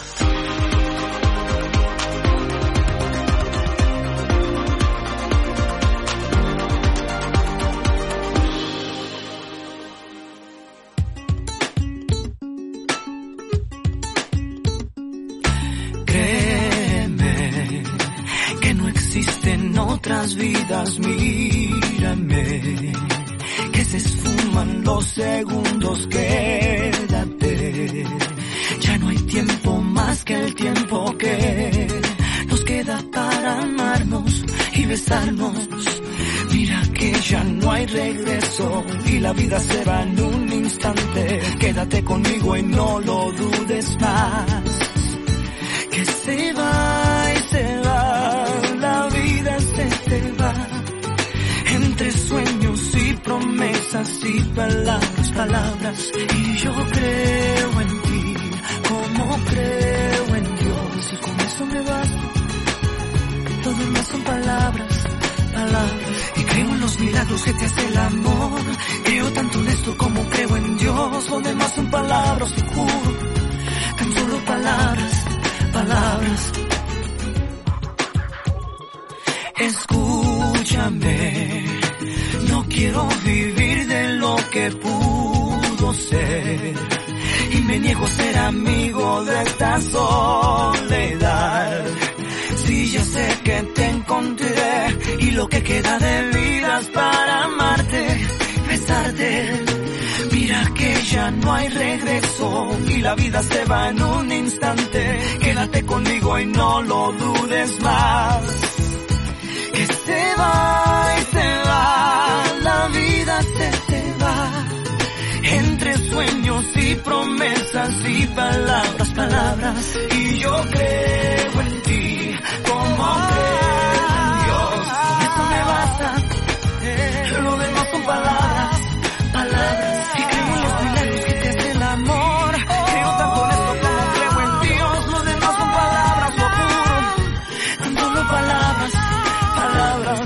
Créeme que no existen otras vidas mías. Escúchame, que se esfuman los segundos, quédate. Ya no hay tiempo más que el tiempo que nos queda para amarnos y besarnos. Mira que ya no hay regreso y la vida se va en un instante. Quédate conmigo y no lo dudes más. Que se va y se va, la vida se te va. Entre sueños y promesas y palabras, palabras. Y yo creo en ti, como creo en Dios. Y con eso me basta, lo demás son palabras, palabras. Y creo en los milagros que te hace el amor. Creo tanto en esto como creo en Dios. Lo demás son palabras, te juro, tan solo palabras, palabras. Escúchame, no quiero vivir de lo que pudo ser. Y me niego a ser amigo de esta soledad. Si ya sé que te encontré y lo que queda de vida es para amarte, besarte. Mira que ya no hay regreso y la vida se va en un instante. Quédate conmigo y no lo dudes más. Que se va y se va, la vida se te va. Entre sueños y promesas y palabras, palabras. Y yo creo en ti, como creo en Dios. Eso me basta, lo demás son palabras, palabras. Y creo en los milagros que te hace el amor. Creo tanto en esto como creo en Dios. Lo demás son palabras, lo juro, tan solo palabras, palabras.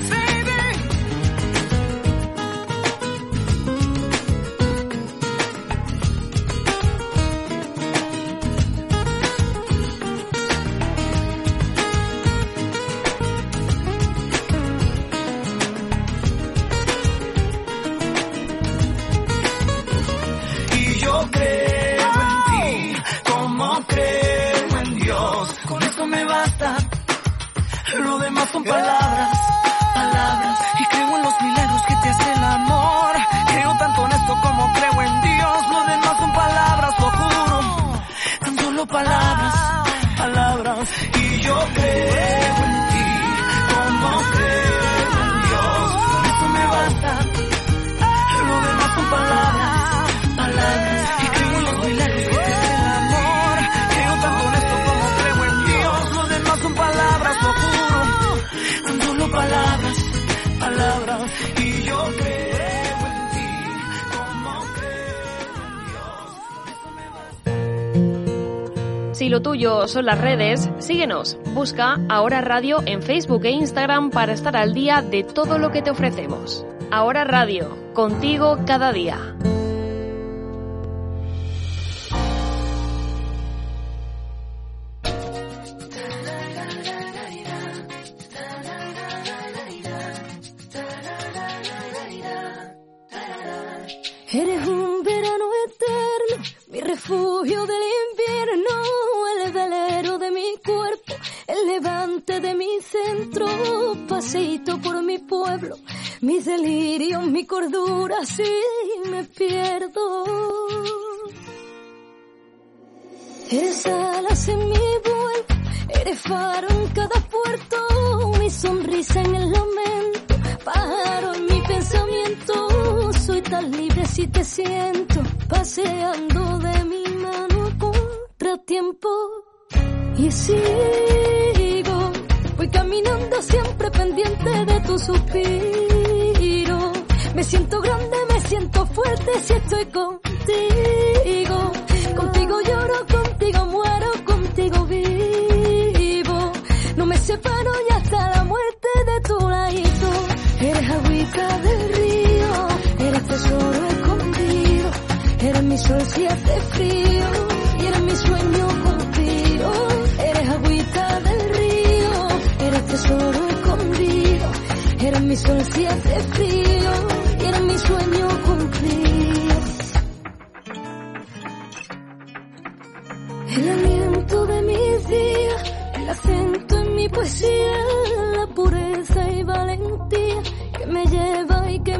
Lo demás son palabras, palabras. Y creo en los milagros que te hace el amor. Creo tanto en esto como creo en Dios. Lo demás son palabras, lo juro, tan solo palabras, palabras. Y yo creo en ti, como creo en Dios. Con eso me basta, lo demás son palabras, palabras. Y creo en los milagros que te hace el amor. Creo tanto en esto como creo en Dios. Lo demás son palabras, lo juro, palabras, palabras. Y yo creo en ti, como creo en Dios. Si lo tuyo son las redes, síguenos. Busca Ahora Radio en Facebook e Instagram para estar al día de todo lo que te ofrecemos. Ahora Radio, contigo cada día. Eres un verano eterno, mi refugio del invierno, el velero de mi cuerpo, el levante de mi centro, paseíto por mi pueblo, mis delirios, mi cordura, así me pierdo. Eres alas en mi vuelo, eres faro en cada puerto, mi sonrisa en el lamento, pájaro en mi pensamiento, soy tan libre si te siento, paseando de mi mano contratiempo. Y sigo, voy caminando siempre pendiente de tu suspiro, me siento grande, me siento fuerte si estoy contigo, contigo lloro, contigo muero, contigo vivo, no me separo y hasta la muerte de tu ladito. Eres agüita del río, eres tesoro escondido, eres mi sol si hace frío y eres mi sueño cumplido. Eres agüita del río, eres tesoro escondido, eres mi sol si hace frío y eres mi sueño cumplido. El aliento de mis días, el acento en mi poesía, la pureza y valentía que me lleva y que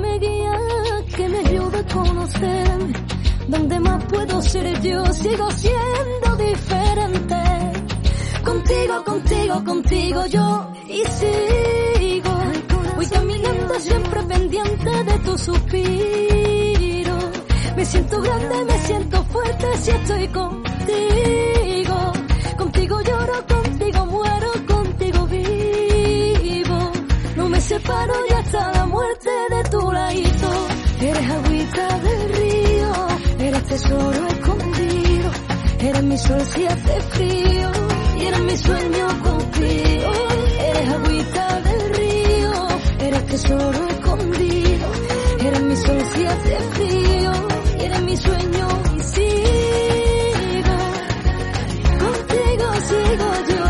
conocerme. ¿Dónde más puedo ser yo? Sigo siendo diferente. Contigo, contigo, contigo yo. Y sigo. Voy caminando siempre pendiente de tu suspiro. Me siento grande, me siento fuerte si estoy contigo. Contigo lloro, contigo muero, contigo vivo. No me separo ya hasta la muerte de tu ladito. Eres agüita del río, eres tesoro escondido. Eres mi sol si hace frío y eres mi sueño contigo. Eres agüita del río, eres tesoro escondido. Eres mi sol si hace frío y eres mi sueño y sigo. Contigo sigo yo.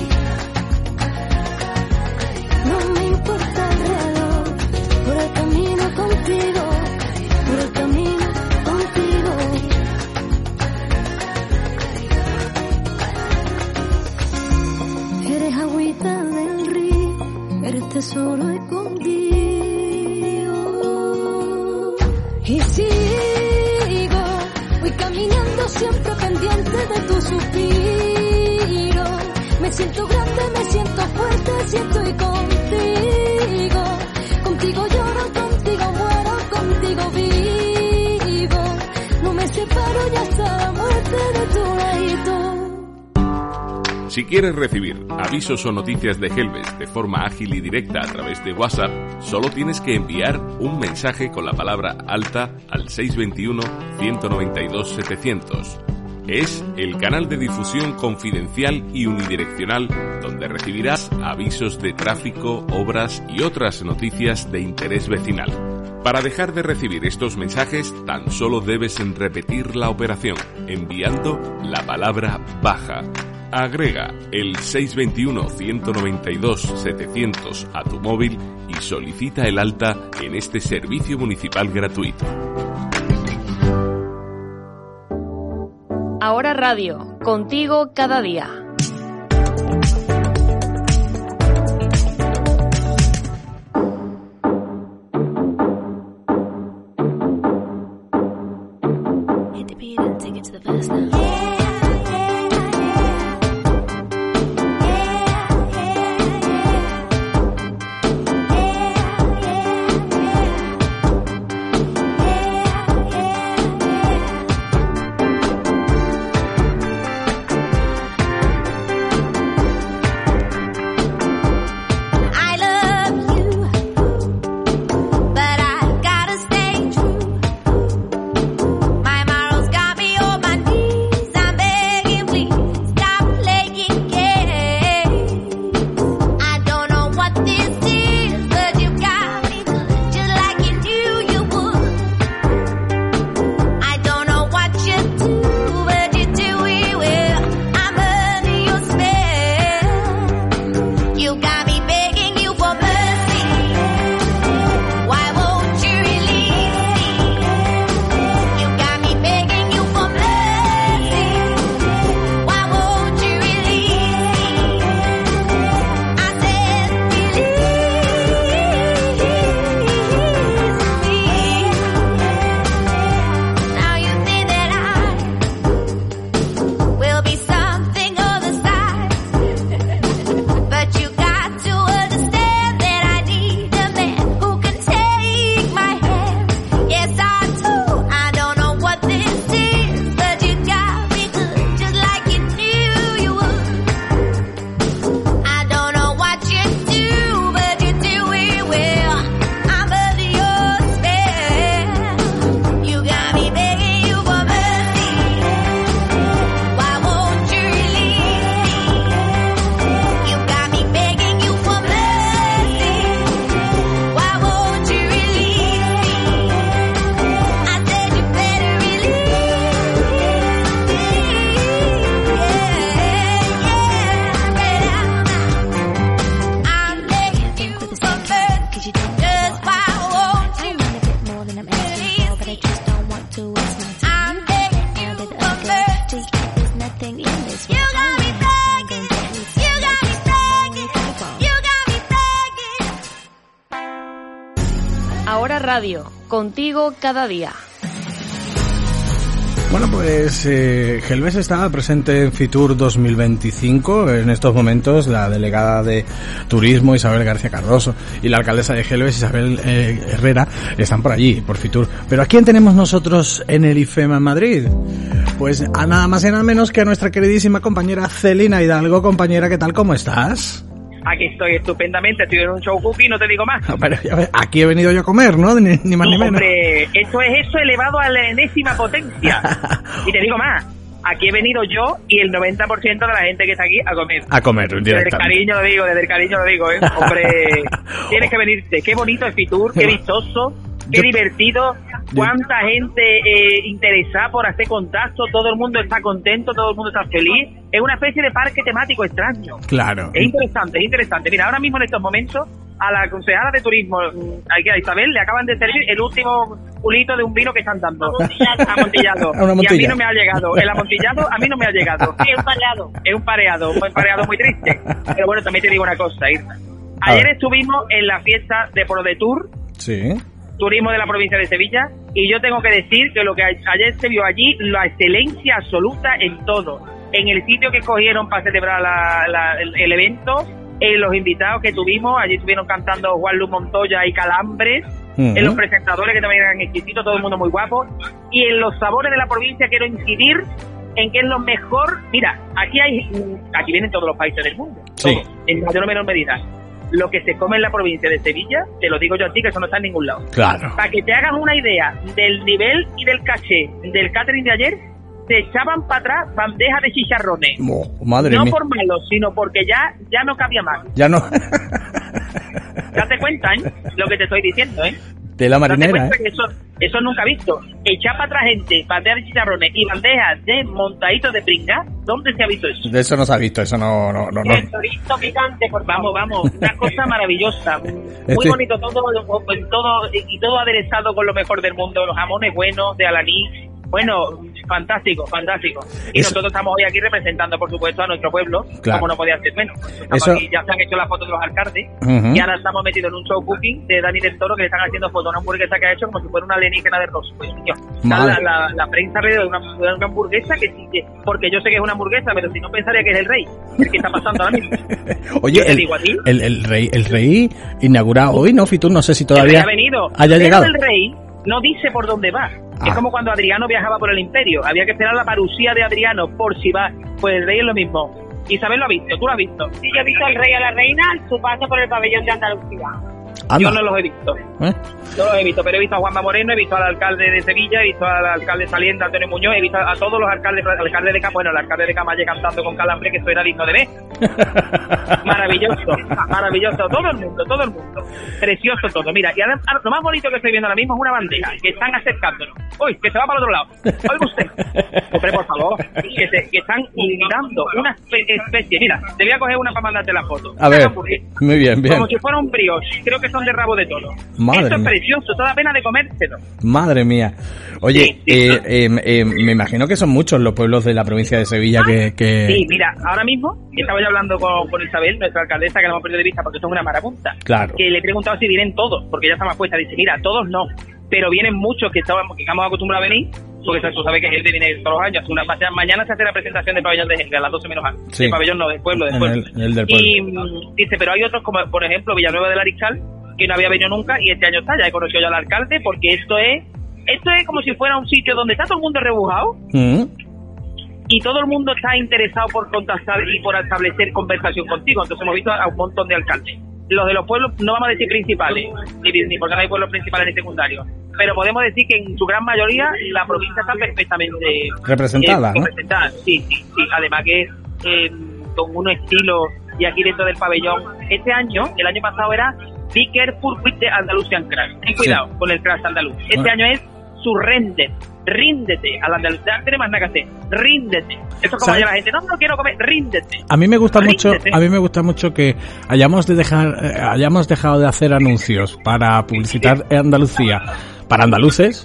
No me importa el reloj, por el camino contigo, por el camino contigo. Eres agüita del río, eres tesoro escondido. Y sigo, voy caminando siempre pendiente de tu suspiro. Me siento grande, me siento fuerte si estoy contigo. Contigo lloro, contigo muero, contigo vivo. No me separo ya hasta la muerte de tu ladito. Si quieres recibir avisos o noticias de Gelbes de forma ágil y directa a través de WhatsApp, solo tienes que enviar un mensaje con la palabra alta al 621 192 700. Es el canal de difusión confidencial y unidireccional donde recibirás avisos de tráfico, obras y otras noticias de interés vecinal. Para dejar de recibir estos mensajes, tan solo debes repetir la operación, enviando la palabra baja. Agrega el 621-192-700 a tu móvil y solicita el alta en este servicio municipal gratuito. Ahora Radio, contigo cada día. Ahora Radio, contigo cada día. Bueno, pues Gelbes está presente en Fitur 2025. En estos momentos la delegada de Turismo, Isabel García Cardoso, y la alcaldesa de Gelbes, Isabel Herrera, están por allí, por Fitur. Pero ¿a quién tenemos nosotros en el IFEMA en Madrid? Pues a nada más y nada menos que a nuestra queridísima compañera Celina Hidalgo. Compañera, ¿qué tal? ¿Cómo estás? Aquí estoy estupendamente, estoy en un show cookie, no te digo más. No, pero aquí he venido yo a comer, ¿no? Ni más ni menos. Hombre, esto es eso elevado a la enésima potencia. Y te digo más, aquí he venido yo y el 90% de la gente que está aquí a comer. A comer, desde el cariño lo digo, Hombre, tienes que venirte. Qué bonito es Fitur, qué vistoso, qué divertido. Cuánta gente interesada por hacer contacto, todo el mundo está contento, todo el mundo está feliz. Es una especie de parque temático extraño. Claro. Es interesante. Mira, ahora mismo en estos momentos a la concejala de turismo, a Isabel, le acaban de servir el último culito de un vino que están dando. Amontillado. Y a mí no me ha llegado. El amontillado a mí no me ha llegado. Sí, es un pareado muy triste. Pero bueno, también te digo una cosa, Irma. Ayer estuvimos en la fiesta de ProDetour. Sí. Turismo de la provincia de Sevilla, y yo tengo que decir que lo que ayer se vio allí, la excelencia absoluta en todo, en el sitio que escogieron para celebrar el evento, en los invitados que tuvimos, allí estuvieron cantando Juan Luis Montoya y Calambres, en los presentadores que también eran exquisitos, todo el mundo muy guapo, y en los sabores de la provincia quiero incidir en que es lo mejor. Mira, aquí vienen todos los países del mundo, sí, todos, en mayor o menor medida. Lo que se come en la provincia de Sevilla, te lo digo yo a ti, que eso no está en ningún lado. Claro. Para que te hagas una idea del nivel y del caché del catering de ayer, se echaban para atrás bandejas de chicharrones. Madre no mía. por malos, sino porque ya no cabía más. Ya no. Date cuenta, lo que te estoy diciendo, De la marinera, Date cuenta que eso nunca he visto. Echar para atrás gente, bandejas de chicharrones y bandejas de montaditos de pringa. ¿Dónde se ha visto eso? De eso no se ha visto, eso no. El chorizo picante, por favor. Vamos, una cosa maravillosa. Muy bonito todo y todo aderezado con lo mejor del mundo, los jamones buenos de Alaní. Bueno, fantástico. Y nosotros estamos hoy aquí representando, por supuesto, a nuestro pueblo, como no podía ser menos. Aquí, ya se han hecho las fotos de los alcaldes, y ahora estamos metidos en un show cooking de Dani del Toro, que le están haciendo fotos a una hamburguesa que ha hecho como si fuera una alienígena de Ross. Pues, niño, la prensa alrededor de una hamburguesa que sí, porque yo sé que es una hamburguesa, pero si no pensaría que es el rey, el que está pasando ahora mismo. Oye, el rey inaugurado hoy, ¿no, Fitur? No sé si todavía haya llegado. El rey no dice por dónde va. Es como cuando Adriano viajaba por el imperio. Había que esperar la parusía de Adriano por si va. Pues el rey es lo mismo. Isabel lo ha visto, ¿tú lo has visto? Sí, yo he visto al rey y a la reina su paso por el pabellón de Andalucía. Anda. Yo no los he visto. No los he visto, pero he visto a Juanma Moreno, he visto al alcalde de Sevilla, he visto al alcalde saliente, Antonio Muñoz, he visto a todos los alcaldes, el alcalde de Camalle cantando con Calambre, que eso era digno de ver. Maravilloso, todo el mundo. Precioso todo. Mira, y ahora, lo más bonito que estoy viendo ahora mismo es una bandeja, que están acercándonos. Uy, que se va para el otro lado. Oiga usted. Hombre, por favor, que están dando una especie. Mira, te voy a coger una para mandarte la foto. A ver, muy bien. Como si fuera un brioche, creo que son de rabo de toro. Esto es precioso, toda pena de comérselo. Madre mía. Oye, me imagino que son muchos los pueblos de la provincia de Sevilla que... Sí, mira, ahora mismo estaba yo hablando con Isabel, nuestra alcaldesa, que no hemos perdido de vista porque son una marabunta. Claro. Que le he preguntado si vienen todos, porque ya está más puesta. Dice, mira, todos no, pero vienen muchos que estamos acostumbrados a venir, porque tú sabes que gente viene todos los años. Mañana se hace la presentación del pabellón de Gelbes a las 12 menos algo. Sí. El pabellón no, del pueblo. El del pueblo. Y dice, pero hay otros como, por ejemplo, Villanueva del Ariscal, que no había venido nunca, y este año está, ya he conocido yo al alcalde, porque esto es como si fuera un sitio donde está todo el mundo rebujado, y todo el mundo está interesado por contactar y por establecer conversación contigo. Entonces hemos visto a un montón de alcaldes. Los de los pueblos, no vamos a decir principales, ni porque no hay pueblos principales ni secundarios, pero podemos decir que en su gran mayoría la provincia está perfectamente representada, ¿no? Sí. Además que con un estilo, y aquí dentro del pabellón, el año pasado era Be Careful with the Andalusian Crash. Ten cuidado con el crash andaluz. Este año es ríndete al andaluz. No tiene más nada que hacer. Ríndete. Eso es como la gente, no quiero comer, ríndete. A mí me gusta mucho que hayamos dejado de hacer anuncios para publicitar Andalucía para andaluces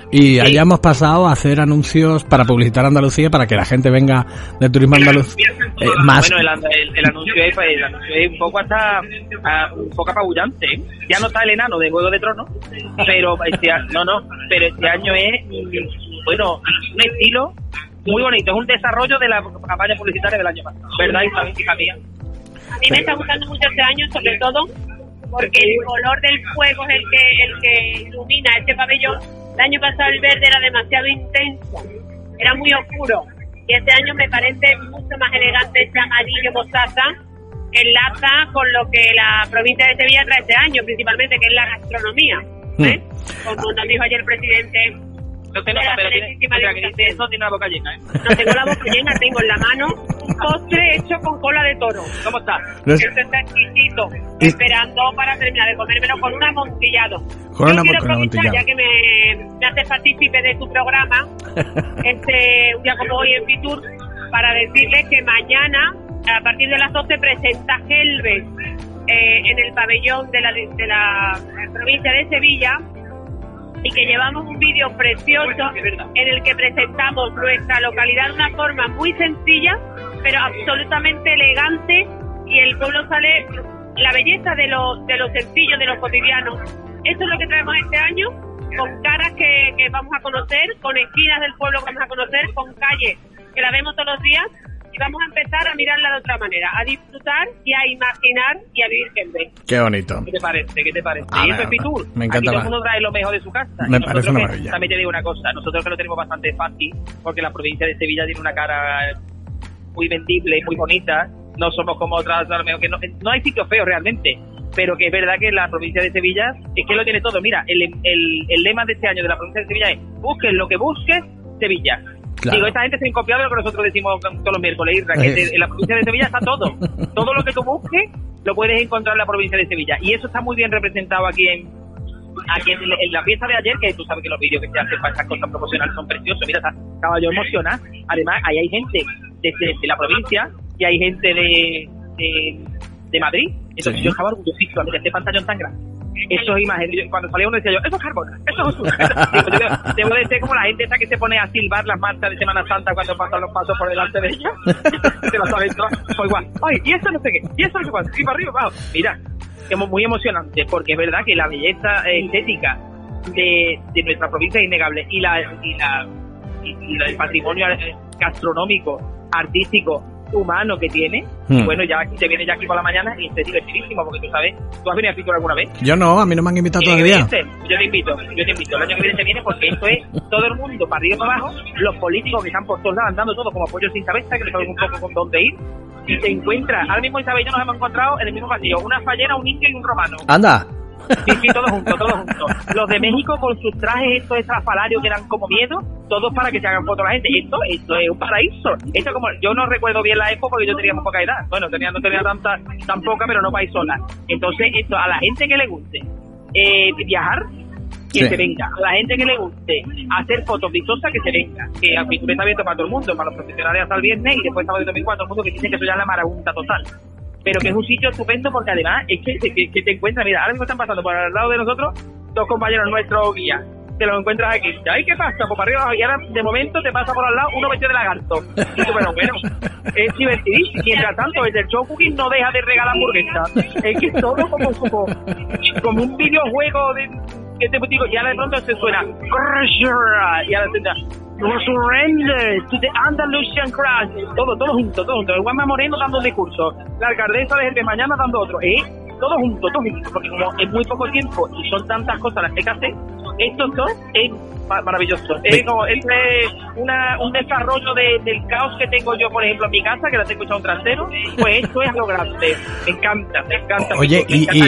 Y hayamos pasado a hacer anuncios para publicitar Andalucía, para que la gente venga del turismo andaluz más. Bueno, el anuncio es un poco un poco apabullante, ¿eh? Ya no está el enano de Juego de Tronos, pero este año es, bueno, un estilo muy bonito, es un desarrollo de la campaña publicitaria del año pasado, ¿verdad, Isabel, hija mía? A mí me está gustando mucho este año, sobre todo porque el color del fuego es el que ilumina este pabellón. El año pasado el verde era demasiado intenso, era muy oscuro, y este año me parece mucho más elegante este amarillo mostaza, que enlaza con lo que la provincia de Sevilla trae este año, principalmente, que es la gastronomía, ¿eh? Como nos dijo ayer el presidente. No tiene la boca llena, ¿eh? No tengo la boca llena, tengo en la mano un postre hecho con cola de toro. ¿Cómo está? Este está exquisito, esperando para terminar de comérmelo con un amontillado. Con quiero aprovechar, ya que me haces partícipe de tu programa, un día como hoy en Fitur, para decirles que mañana, a partir de las 12, presenta Gelbes en el pabellón de la provincia de Sevilla, y que llevamos un vídeo precioso en el que presentamos nuestra localidad de una forma muy sencilla, pero absolutamente elegante, y el pueblo sale la belleza de lo sencillo, de lo cotidiano. Esto es lo que traemos este año, con caras que vamos a conocer, con esquinas del pueblo que vamos a conocer, con calles que la vemos todos los días, y vamos a empezar a mirarla de otra manera, a disfrutar y a imaginar y a vivir Gelbes. Qué bonito. ¿Qué te parece? Ah, y eso es Fitur. Me encanta. Aquí todo el mundo trae lo mejor de su casa. Me parece una maravilla. También te digo una cosa, nosotros que lo tenemos bastante fácil, porque la provincia de Sevilla tiene una cara muy vendible y muy bonita. No somos como otras, a lo mejor que no hay sitios feos realmente, pero que es verdad que la provincia de Sevilla es que lo tiene todo. Mira, el lema de este año de la provincia de Sevilla es: busques lo que busques, Sevilla. Claro. Digo, esta gente se han copiado de lo que nosotros decimos todos los miércoles, Isra, que en la provincia de Sevilla está todo. Todo lo que tú busques lo puedes encontrar en la provincia de Sevilla. Y eso está muy bien representado aquí en la fiesta de ayer, que tú sabes que los vídeos que se hacen para estas cosas promocionales son preciosos. Mira, estaba yo emocionada. Además, ahí hay gente de la provincia y hay gente de Madrid. Entonces yo estaba orgullosísimo de este pantallón tan grande. Eso es imagen. Cuando salía uno decía yo, eso es carbona, eso es azul. Debo de ser como la gente esa que se pone a silbar las marchas de Semana Santa cuando pasan los pasos por delante de ella. Se lo saben todas. Pues igual, ay, y eso no sé qué, y eso no sé cuánto, y para arriba, abajo. Mira, es muy emocionante, porque es verdad que la belleza estética de nuestra provincia es innegable, y el patrimonio gastronómico, artístico, humano que tiene. Bueno, ya te viene ya aquí por la mañana y es divertidísimo, porque tú sabes, ¿tú has venido a Fitur alguna vez? Yo no, a mí no me han invitado todavía. Yo te invito, el año que viene te viene, porque esto es todo el mundo, para arriba y para abajo, los políticos que están por todos lados andando todo como pollo sin cabeza, que no saben un poco con dónde ir, y te encuentras, ahora mismo Isabel y yo nos hemos encontrado en el mismo pasillo, una fallera, un indio y un romano. ¡Anda! Sí, todos juntos. Los de México con sus trajes estos estrafalarios que dan como miedo, todos para que se hagan fotos la gente. Esto es un paraíso. Esto como, yo no recuerdo bien la época porque yo tenía muy poca edad. Bueno, no tenía tan poca, pero no para ir sola. Entonces, esto, a la gente que le guste viajar, que se venga. A la gente que le guste hacer fotos vistosas, que se venga. Que a Fitur está abierto para todo el mundo, para los profesionales hasta el viernes, y después sábado y domingo para todo el mundo, que dicen que eso ya es la marabunta total. Pero que es un sitio estupendo, porque además es que te encuentras, mira, ahora mismo están pasando por al lado de nosotros dos compañeros nuestros guías, te los encuentras aquí, ay, ¿qué pasa? Pues para arriba, y ahora de momento te pasa por al lado uno vestido de lagarto, y tú, bueno, es divertidísimo. Mientras tanto, desde el show cooking no deja de regalar hamburguesas, es que es todo como un videojuego que te digo, y ahora de pronto se suena, y ahora se surrender to the Andalusian Crash, todo junto, el Juanma Moreno dando un discurso, la alcaldesa de Gelbes mañana dando otro, todo junto, porque como es muy poco tiempo y son tantas cosas las que hacer, estos dos es maravilloso. Es como un desarrollo del caos que tengo yo, por ejemplo, en mi casa, que la tengo echado un trasero, pues esto es lo grande. Me encanta. Oye,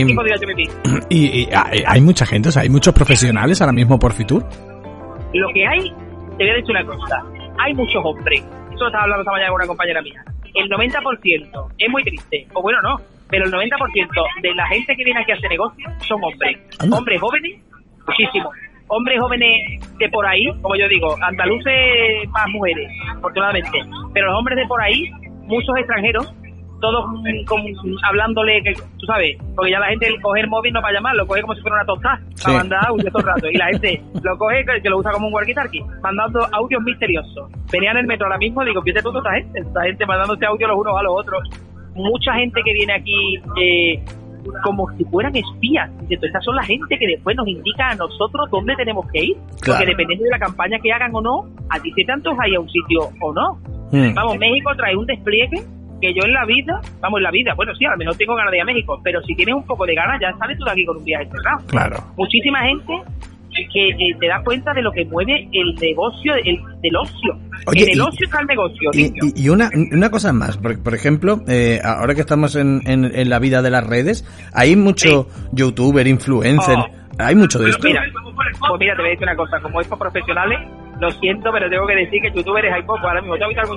y hay mucha gente, o sea, hay muchos profesionales ahora mismo por Fitur. Lo que hay, te voy a decir una cosa, hay muchos hombres. Eso estaba hablando esta mañana con una compañera mía. El 90%, es muy triste, o bueno, no, pero el 90% de la gente que viene aquí a hacer negocio son hombres. ¿Anda? Hombres jóvenes, muchísimos. Hombres jóvenes de por ahí, como yo digo, andaluces más mujeres, afortunadamente. Pero los hombres de por ahí, muchos extranjeros, todos como hablándole, que tú sabes, porque ya la gente coge el móvil no para llamarlo, lo coge como si fuera una tostada, para mandar audio todo el rato, y la gente lo coge, que lo usa como un walkie-talkie, mandando audios misteriosos. Venía en el metro ahora mismo, digo, fíjate tú, esta gente mandándose audios los unos a los otros. Mucha gente que viene aquí como si fueran espías. Esas son la gente que después nos indica a nosotros dónde tenemos que ir. Claro. Porque dependiendo de la campaña que hagan o no, a ti se te antoja ir a un sitio o no. Vamos, México trae un despliegue que yo en la vida, bueno, sí, a lo mejor tengo ganas de ir a México, pero si tienes un poco de ganas, ya sales tú de aquí con un viaje cerrado. Claro. Muchísima gente que te da cuenta de lo que mueve el negocio del ocio. Oye, en el ocio está el negocio. Y una cosa más, por ejemplo, ahora que estamos en la vida de las redes, hay mucho youtuber, influencer, hay mucho de esto. Mira, te voy a decir una cosa, como estos profesionales, lo siento, pero tengo que decir que youtubers hay poco. Ahora mismo, ¿te has visto algún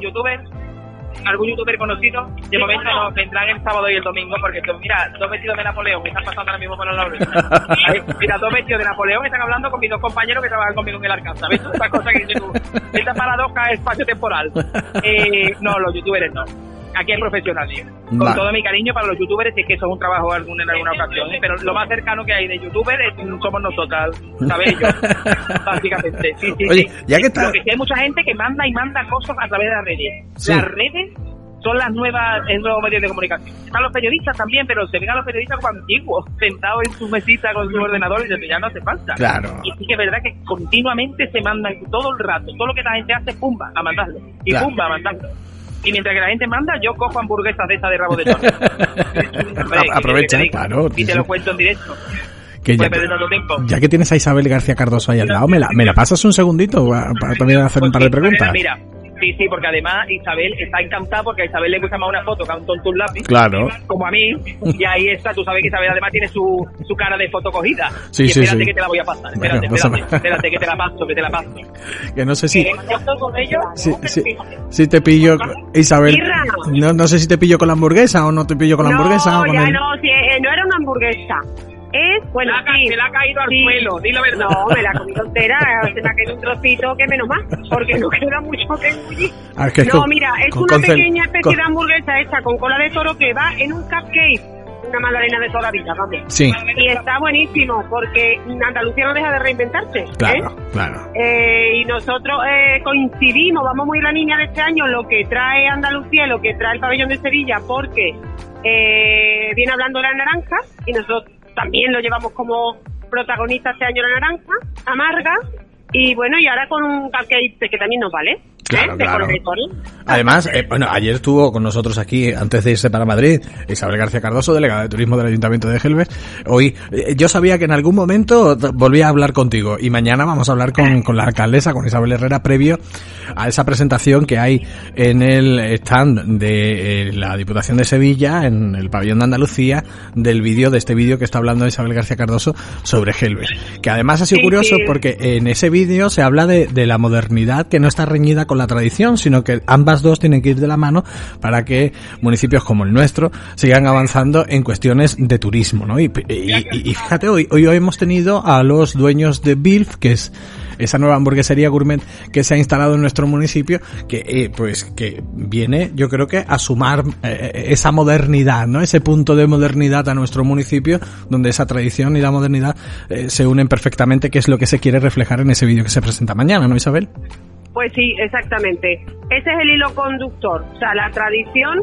youtuber conocido? De momento no, vendrán el sábado y el domingo, porque mira, 2 vestidos de Napoleón me están pasando ahora mismo por los lados. Mira, 2 vestidos de Napoleón están hablando con mis 2 compañeros que trabajan conmigo en el Arkansas. ¿Ves? Esta cosa que dices tú, esta paradoja espacio-temporal. No, los youtubers no. Aquí hay profesionales. Con todo mi cariño para los youtubers, es que eso es un trabajo en alguna ocasión, pero lo más cercano que hay de youtubers somos nosotros, ¿sabes? Yo, básicamente. Sí. Oye, ya que está... Lo que sí hay mucha gente que manda cosas a través de las redes. Sí. Las redes son el nuevo medio de comunicación. Están los periodistas también, pero se ven a los periodistas como antiguos, sentados en su mesita con su ordenador y ya no hace falta. Claro. Y sí que es verdad que continuamente se mandan todo el rato. Todo lo que la gente hace, pumba, a mandarlo. Y claro. Pumba, a mandarlo. Y mientras que la gente manda, yo cojo hamburguesas de esa de rabo de toro. Aprovecha, claro. Y te lo cuento en directo. Que ya que tienes a Isabel García Cardoso ahí al lado, ¿me la pasas un segundito para también hacer un par de preguntas? Mira, sí, porque además Isabel está encantada porque a Isabel le gusta más una foto que a un tonto un lápiz. Claro. Como a mí. Y ahí está, tú sabes que Isabel además tiene su cara de foto cogida. Sí, y espérate sí. que te la voy a pasar. Espérate que te la paso. Que no sé si... con ellos? Si te pillo, Isabel. No sé si te pillo con la hamburguesa o no te pillo con la hamburguesa. No, no era una hamburguesa. Bueno, se la ha caído al suelo, di la verdad. No, me la he comido entera, se me ha caído un trocito que menos mal, porque no queda mucho que engullir. Mira, es una pequeña especie de hamburguesa hecha con cola de toro que va en un cupcake, una magdalena de toda la vida, vamos. Sí. Y está buenísimo, porque Andalucía no deja de reinventarse. Claro. Y nosotros coincidimos, vamos muy en la línea de este año, lo que trae Andalucía, lo que trae el pabellón de Sevilla, porque viene hablando de la naranja, y nosotros también lo llevamos como protagonista este año la naranja, amarga, y bueno, y ahora con un cupcake que también nos vale. Claro. Además, ayer estuvo con nosotros aquí, antes de irse para Madrid, Isabel García Cardoso, delegada de turismo del Ayuntamiento de Gelbes. Hoy, yo sabía que en algún momento volvía a hablar contigo, y mañana vamos a hablar con la alcaldesa, con Isabel Herrera, previo a esa presentación que hay en el stand de la Diputación de Sevilla, en el pabellón de Andalucía, de este vídeo que está hablando Isabel García Cardoso sobre Gelbes. Que además ha sido curioso porque en ese vídeo se habla de la modernidad que no está reñida con la tradición, sino que ambas dos tienen que ir de la mano para que municipios como el nuestro sigan avanzando en cuestiones de turismo, ¿no? Y fíjate, hoy hemos tenido a los dueños de Bilf, que es esa nueva hamburguesería gourmet que se ha instalado en nuestro municipio, que viene, yo creo que a sumar esa modernidad, ¿no? Ese punto de modernidad a nuestro municipio, donde esa tradición y la modernidad se unen perfectamente, que es lo que se quiere reflejar en ese vídeo que se presenta mañana, ¿no, Isabel? Pues sí, exactamente. Ese es el hilo conductor. O sea, la tradición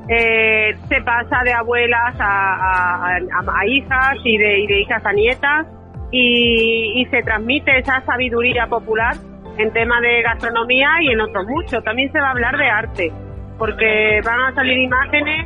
se pasa de abuelas a hijas y de hijas a nietas y se transmite esa sabiduría popular en temas de gastronomía y en otros muchos. También se va a hablar de arte, porque van a salir imágenes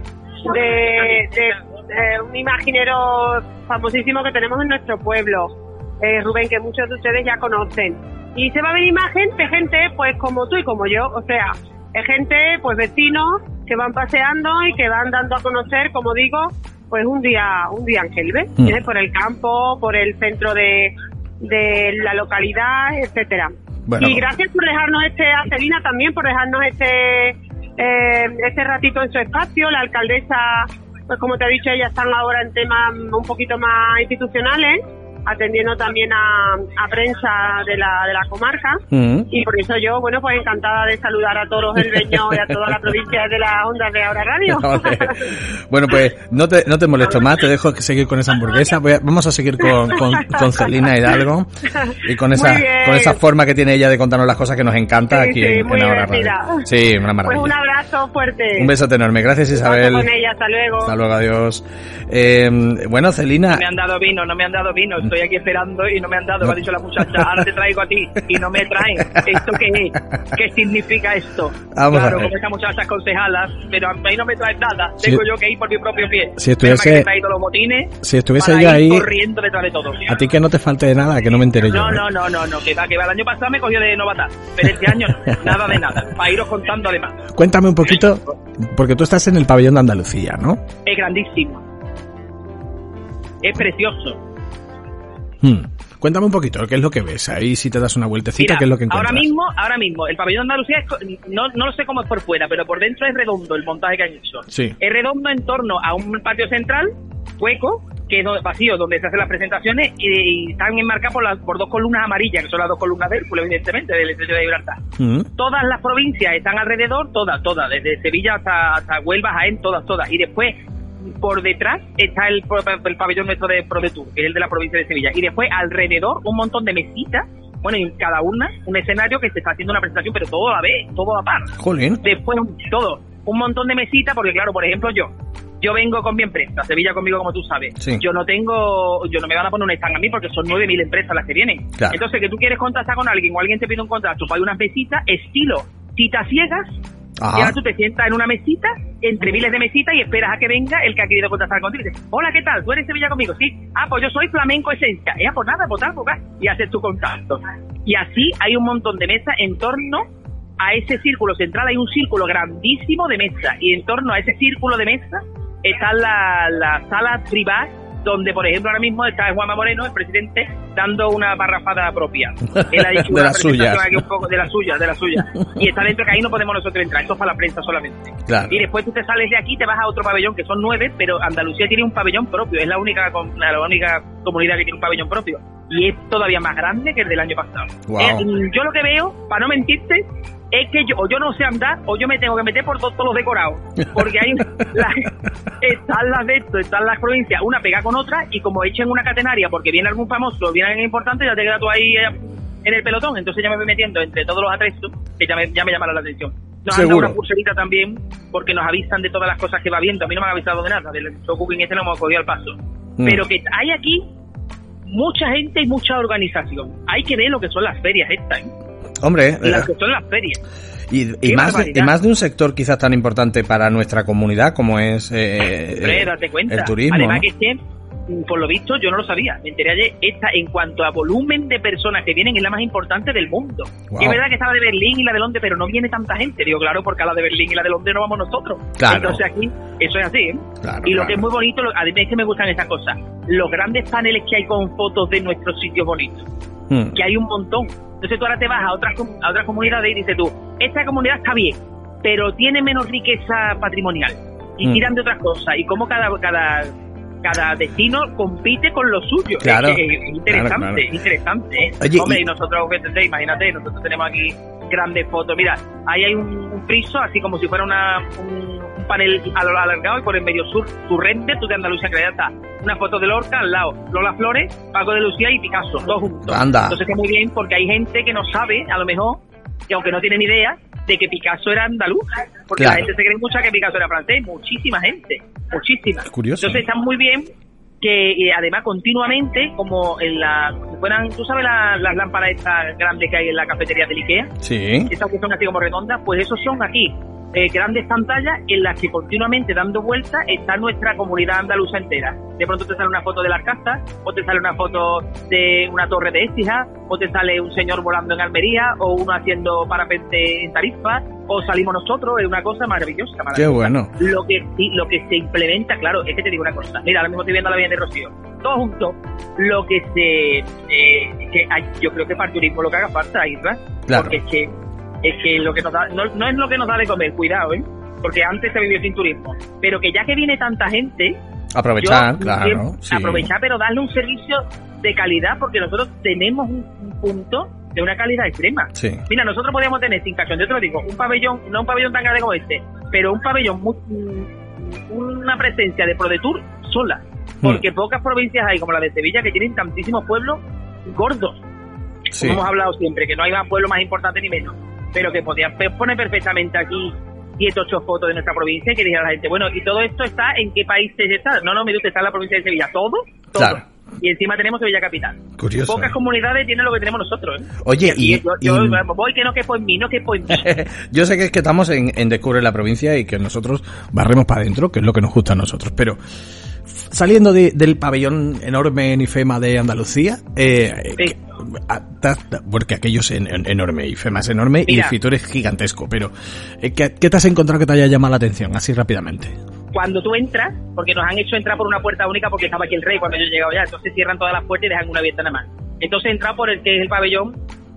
de un imaginero famosísimo que tenemos en nuestro pueblo, Rubén, que muchos de ustedes ya conocen. Y se va a ver imagen de gente pues como tú y como yo, o sea, gente, pues vecinos que van paseando y que van dando a conocer, como digo, pues un día en Gelbes, por el campo, por el centro de la localidad, etcétera. Bueno. Y gracias por dejarnos a Celina también por dejarnos este ratito en su espacio. La alcaldesa, pues como te he dicho, ellas están ahora en temas un poquito más institucionales, atendiendo también a prensa de la comarca, y por eso yo, bueno, pues encantada de saludar a todos los helveños y a toda la provincia de las ondas de Ahora Radio. Vale. Bueno, pues no te molesto más, te dejo seguir con esa hamburguesa. Vamos a seguir con Celina Hidalgo y con esa forma que tiene ella de contarnos las cosas que nos encanta aquí en Ahora Radio. Sí, una maravilla. Pues un abrazo fuerte. Un besote enorme. Gracias, Isabel. Con ella. Hasta luego. Hasta luego, adiós. Bueno, Celina. No me han dado vino. Estoy aquí esperando y no me han dado. Me ha dicho la muchacha, ahora te traigo a ti y no me traen. ¿Esto qué es? ¿Qué significa esto? Claro, como esas muchachas concejalas, pero a mí no me traen nada. Tengo yo que ir por mi propio pie. Si estuviese los botines, si estuviese yo ahí corriendo detrás de todo. A ti que no te falte de nada, que no me enteré yo. No, que va. El año pasado me cogió de novata, pero este año nada de nada. Para iros contando además. Cuéntame un poquito, porque tú estás en el pabellón de Andalucía, ¿no? Es grandísimo. Es precioso. Cuéntame un poquito, ¿qué es lo que ves? Ahí si te das una vueltecita, Mira, ¿qué es lo que encuentras? Ahora mismo, el pabellón de Andalucía no lo sé cómo es por fuera, pero por dentro es redondo el montaje que han hecho. Sí. Es redondo en torno a un patio central, hueco, que es vacío, donde se hacen las presentaciones, y están enmarcadas por dos columnas amarillas, que son las dos columnas de Hércules, evidentemente, del Estrecho de Gibraltar. Todas las provincias están alrededor, todas, desde Sevilla hasta Huelva, Jaén, todas. Y después, por detrás, está el pabellón nuestro de ProDetour, que es el de la provincia de Sevilla. Y después, alrededor, un montón de mesitas, bueno, y cada una, un escenario que se está haciendo una presentación, pero todo a la vez, todo a la par. Jolín. Después, un montón de mesitas, porque claro, por ejemplo, yo vengo con mi empresa, Sevilla conmigo, como tú sabes. Sí. Yo no me van a poner un stand a mí porque son 9.000 empresas las que vienen. Claro. Entonces, que tú quieres contactar con alguien o alguien te pide un contacto, pues hay unas mesitas estilo citas ciegas. Y ahora tú te sientas en una mesita, entre miles de mesitas, y esperas a que venga el que ha querido contactar contigo. Y dices, hola, ¿qué tal? ¿Tú eres Sevilla conmigo? Sí. Pues yo soy Flamenco Esencia. Pues nada, pues tal. Y haces tu contacto. Y así hay un montón de mesas en torno a ese círculo central. Hay un círculo grandísimo de mesas. Y en torno a ese círculo de mesas están las salas privadas, donde, por ejemplo, ahora mismo está Juanma Moreno, el presidente, dando una parrafada propia. Él ha dicho de las suyas. Aquí un poco de la suya. Y está dentro, que ahí no podemos nosotros entrar. Esto es para la prensa solamente. Claro. Y después tú te sales de aquí y te vas a otro pabellón, que son 9, pero Andalucía tiene un pabellón propio. Es la única comunidad que tiene un pabellón propio. Y es todavía más grande que el del año pasado. Wow. Yo lo que veo, para no mentirte, es que yo no sé andar, o yo me tengo que meter por todos los decorados, porque hay están las provincias una pegada con otra, y como echen una catenaria porque viene algún famoso, viene alguien importante, ya te quedas tú ahí en el pelotón. Entonces ya me voy metiendo entre todos los atrestos que ya me llamaron la atención. Nos han dado una pulserita también, porque nos avisan de todas las cosas que va viendo. A mí no me han avisado de nada, del show cooking lo hemos cogido al paso. Pero que hay aquí mucha gente y mucha organización. Hay que ver lo que son las ferias estas, Hombre, las que son las ferias. Y más de un sector quizás tan importante para nuestra comunidad como es date cuenta. El turismo. Además, ¿no? que por lo visto yo no lo sabía, me enteré ayer, esta en cuanto a volumen de personas que vienen es la más importante del mundo. Wow. Y es verdad que está la de Berlín y la de Londres, pero no viene tanta gente. Digo, claro, porque a la de Berlín y la de Londres no vamos nosotros. Claro. Entonces aquí eso es así, Claro, y lo que es muy bonito, a mí es que me gustan esas cosas, los grandes paneles que hay con fotos de nuestros sitios bonitos, que hay un montón. Entonces tú ahora te vas a otras comunidades y dices tú, esta comunidad está bien, pero tiene menos riqueza patrimonial y tiran de otras cosas, y como cada destino compite con lo suyo. Claro, es interesante, claro. es interesante, ¿eh? Oye, Hombre, y nosotros, imagínate, nosotros tenemos aquí grandes fotos. Mira, ahí hay un friso, así como si fuera un panel alargado, y por el medio su rende, tú de Andalucía, que ya está una foto de Lorca al lado, Lola Flores, Paco de Lucía y Picasso, todos juntos. Anda. Entonces está muy bien, porque hay gente que no sabe, a lo mejor, que aunque no tiene ni idea, de que Picasso era andaluz, porque claro, la gente se cree mucho que Picasso era francés, muchísima gente, muchísima. Curioso. Entonces está muy bien que además continuamente, como en si fueran, tú sabes las lámparas estas grandes que hay en la cafetería del Ikea, sí, estas que son así como redondas, pues esos son aquí grandes pantallas en las que continuamente dando vueltas está nuestra comunidad andaluza entera. De pronto te sale una foto de las casas, o te sale una foto de una torre de Écija, o te sale un señor volando en Almería, o uno haciendo parapente en Tarifa, o salimos nosotros. Es una cosa maravillosa. Qué bueno. Lo que se implementa, claro, es que te digo una cosa. Mira, ahora mismo estoy viendo la Vía de Rocío. Todo junto, lo que yo creo que para el turismo lo que haga falta, Isra, claro, porque es que lo que nos da, no es lo que nos da de comer, cuidado, porque antes se vivió sin turismo, pero que ya que viene tanta gente, Aprovechar, claro. Sí. Aprovechar, pero darle un servicio de calidad, porque nosotros tenemos un punto de una calidad extrema. Sí. Mira, nosotros podríamos tener, sin cachón, yo te lo digo, un pabellón, no un pabellón tan grande como este, pero un pabellón, una presencia de ProDetour sola. Porque pocas provincias hay, como la de Sevilla, que tienen tantísimos pueblos gordos. Sí. Como hemos hablado siempre, que no hay más pueblo más importante ni menos, pero que podían poner perfectamente aquí 7, 8 fotos de nuestra provincia y que dijera a la gente, bueno, ¿y todo esto está en qué países está? No, mire usted, está en la provincia de Sevilla. ¿Todo? Claro. Y encima tenemos Sevilla Capital. Curioso. Pocas comunidades tienen lo que tenemos nosotros, ¿eh? Oye, yo voy que no quepo en mí, Yo sé que es que estamos en Descubre la Provincia y que nosotros barremos para adentro, que es lo que nos gusta a nosotros, pero saliendo del pabellón enorme en IFEMA de Andalucía, porque aquello es enorme, IFEMA es enorme. Mira, y Fitur es gigantesco, pero ¿qué te has encontrado que te haya llamado la atención, así rápidamente? Cuando tú entras, porque nos han hecho entrar por una puerta única porque estaba aquí el rey cuando yo he llegado ya, entonces cierran todas las puertas y dejan una abierta nada más. Entonces he entrado por el que es el pabellón,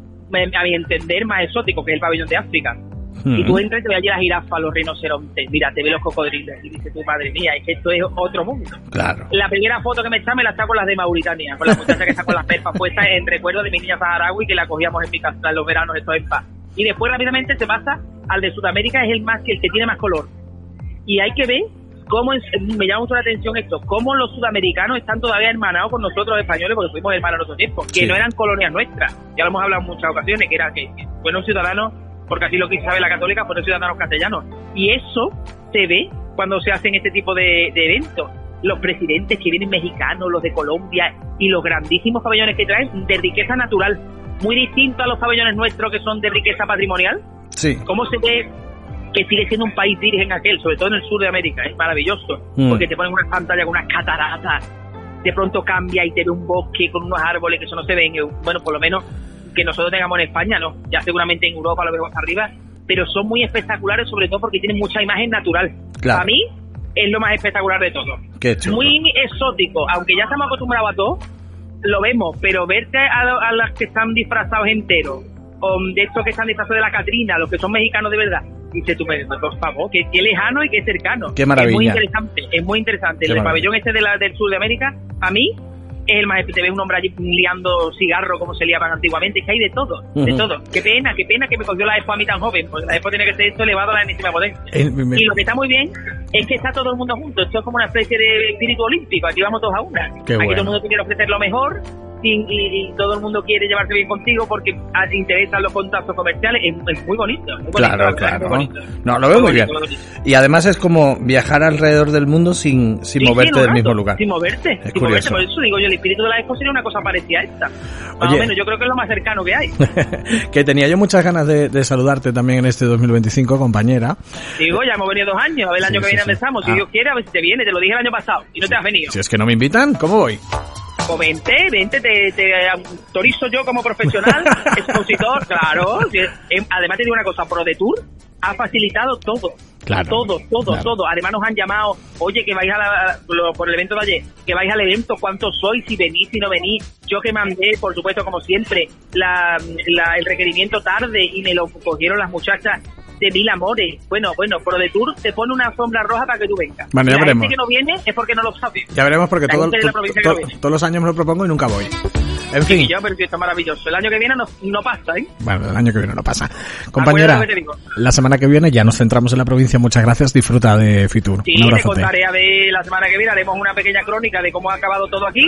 a mi entender, más exótico, que es el pabellón de África. Y tú entras y te ves allí las jirafas, los rinocerontes, mira, te ves los cocodrilos y dices tú, madre mía, es que esto es otro mundo. Claro. La primera foto que me está con las de Mauritania, con la muchacha que está con las perpas puestas en recuerdo de mi niña saharaui que la cogíamos en mi casa en los veranos, esto en paz. Y después rápidamente se pasa al de Sudamérica, es el que tiene más color. Y hay que ver cómo, me llama mucho la atención esto, cómo los sudamericanos están todavía hermanados con nosotros los españoles, porque fuimos hermanos en otro tiempo, que no eran colonias nuestras. Ya lo hemos hablado en muchas ocasiones, que era que fueron ciudadanos, porque así lo quiso saber la Católica, fueron ciudadanos castellanos. Y eso se ve cuando se hacen este tipo de eventos. Los presidentes que vienen mexicanos, los de Colombia, y los grandísimos pabellones que traen de riqueza natural, muy distinto a los pabellones nuestros que son de riqueza patrimonial. Sí. ¿Cómo se ve que sigue siendo un país virgen aquel, sobre todo en el sur de América? Es maravilloso, porque te ponen una pantalla con unas cataratas, de pronto cambia y te ve un bosque con unos árboles que eso no se ven, bueno, por lo menos que nosotros tengamos en España, ¿no? Ya seguramente en Europa lo vemos arriba, pero son muy espectaculares, sobre todo porque tienen mucha imagen natural. Claro. Para mí es lo más espectacular de todo. Qué chulo. Muy exótico, aunque ya estamos acostumbrados a todo, lo vemos, pero verte a las que están disfrazados enteros, o de estos que están disfrazados de la Catrina, los que son mexicanos de verdad, dice tú, por favor, qué lejano y qué cercano. Qué maravilla. Es muy interesante. El pabellón este del sur de América, a mí, es el más, te ves un hombre allí liando cigarro como se liaban antiguamente, es que hay de todo, de todo. Qué pena que me cogió la Expo a mí tan joven, porque la Expo tiene que ser esto elevado a la enésima potencia. Y lo que está muy bien es que está todo el mundo junto, esto es como una especie de espíritu olímpico, aquí vamos todos a una. Qué aquí bueno. todo el mundo quiere ofrecer lo mejor, y todo el mundo quiere llevarse bien contigo porque te interesan los contactos comerciales. Es muy bonito. Claro. Muy bonito. No, lo veo muy bien. Y además es como viajar alrededor del mundo sin moverte del mismo lugar. Sin moverte. Es curioso. Por eso digo yo, el espíritu de la Expo sería una cosa parecida a esta. Más o menos, yo creo que es lo más cercano que hay. Que tenía yo muchas ganas de saludarte también en este 2025, compañera. Digo, ya hemos venido 2 años, a ver el año que viene empezamos. Si Dios quiere, a ver si te viene. Te lo dije el año pasado y no te has venido. Si es que no me invitan, ¿cómo voy? Pues vente, te autorizo yo como profesional, expositor, claro. Además te digo una cosa, ProDetour ha facilitado todo. Claro. Todo. Además nos han llamado, oye, que vais por el evento de ayer, que vais al evento, ¿cuántos sois? Si venís, si no venís. Yo que mandé, por supuesto, como siempre, el requerimiento tarde y me lo cogieron las muchachas de mil amores. Bueno, ProDetour te pone una sombra roja para que tú vengas. Bueno, y ya la veremos. gente que no viene es porque no lo sabe. Ya veremos, porque gente de la provincia que no viene. todos los años me lo propongo y nunca voy. En fin. Sí, yo, pero esto es maravilloso. El año que viene no pasa, ¿eh? Bueno, el año que viene no pasa. Compañera, la semana que viene ya nos centramos en la provincia. Muchas gracias. Disfruta de Fitur. Sí, te contaré a ver la semana que viene. Haremos una pequeña crónica de cómo ha acabado todo aquí.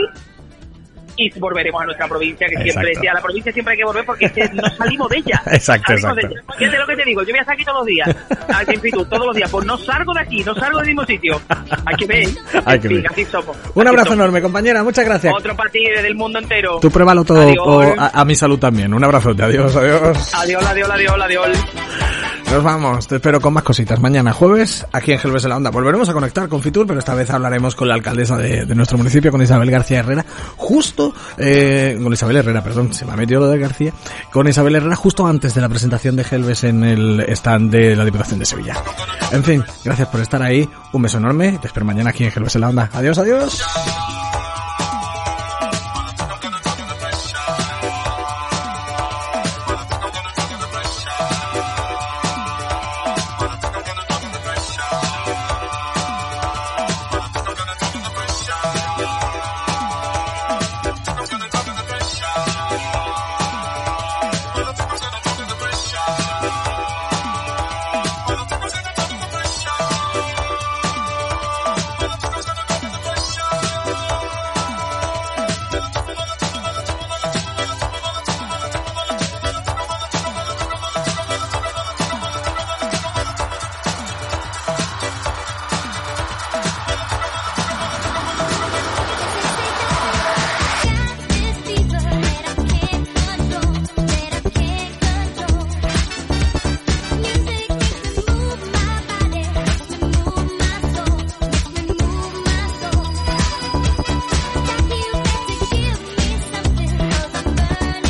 Y volveremos a nuestra provincia, que siempre decía, a la provincia siempre hay que volver porque es que no salimos de ella. Exacto. Fíjate lo que te digo, yo voy a estar aquí todos los días, aquí en Fitur, todos los días, pues no salgo de aquí, no salgo del mismo sitio. Hay que ver, así somos. Un abrazo enorme, compañera, muchas gracias. Otro para ti del mundo entero. Tú pruébalo todo a mi salud también. Un abrazote, adiós. Adiós. Nos vamos, te espero con más cositas mañana jueves aquí en Gelbes en la Onda. Volveremos a conectar con Fitur, pero esta vez hablaremos con la alcaldesa de nuestro municipio, con Isabel García Herrera, con Isabel Herrera, se me ha metido lo de García, con Isabel Herrera justo antes de la presentación de Gelbes en el stand de la Diputación de Sevilla. En fin, gracias por estar ahí, un beso enorme, te espero mañana aquí en Gelbes en la Onda. Adiós.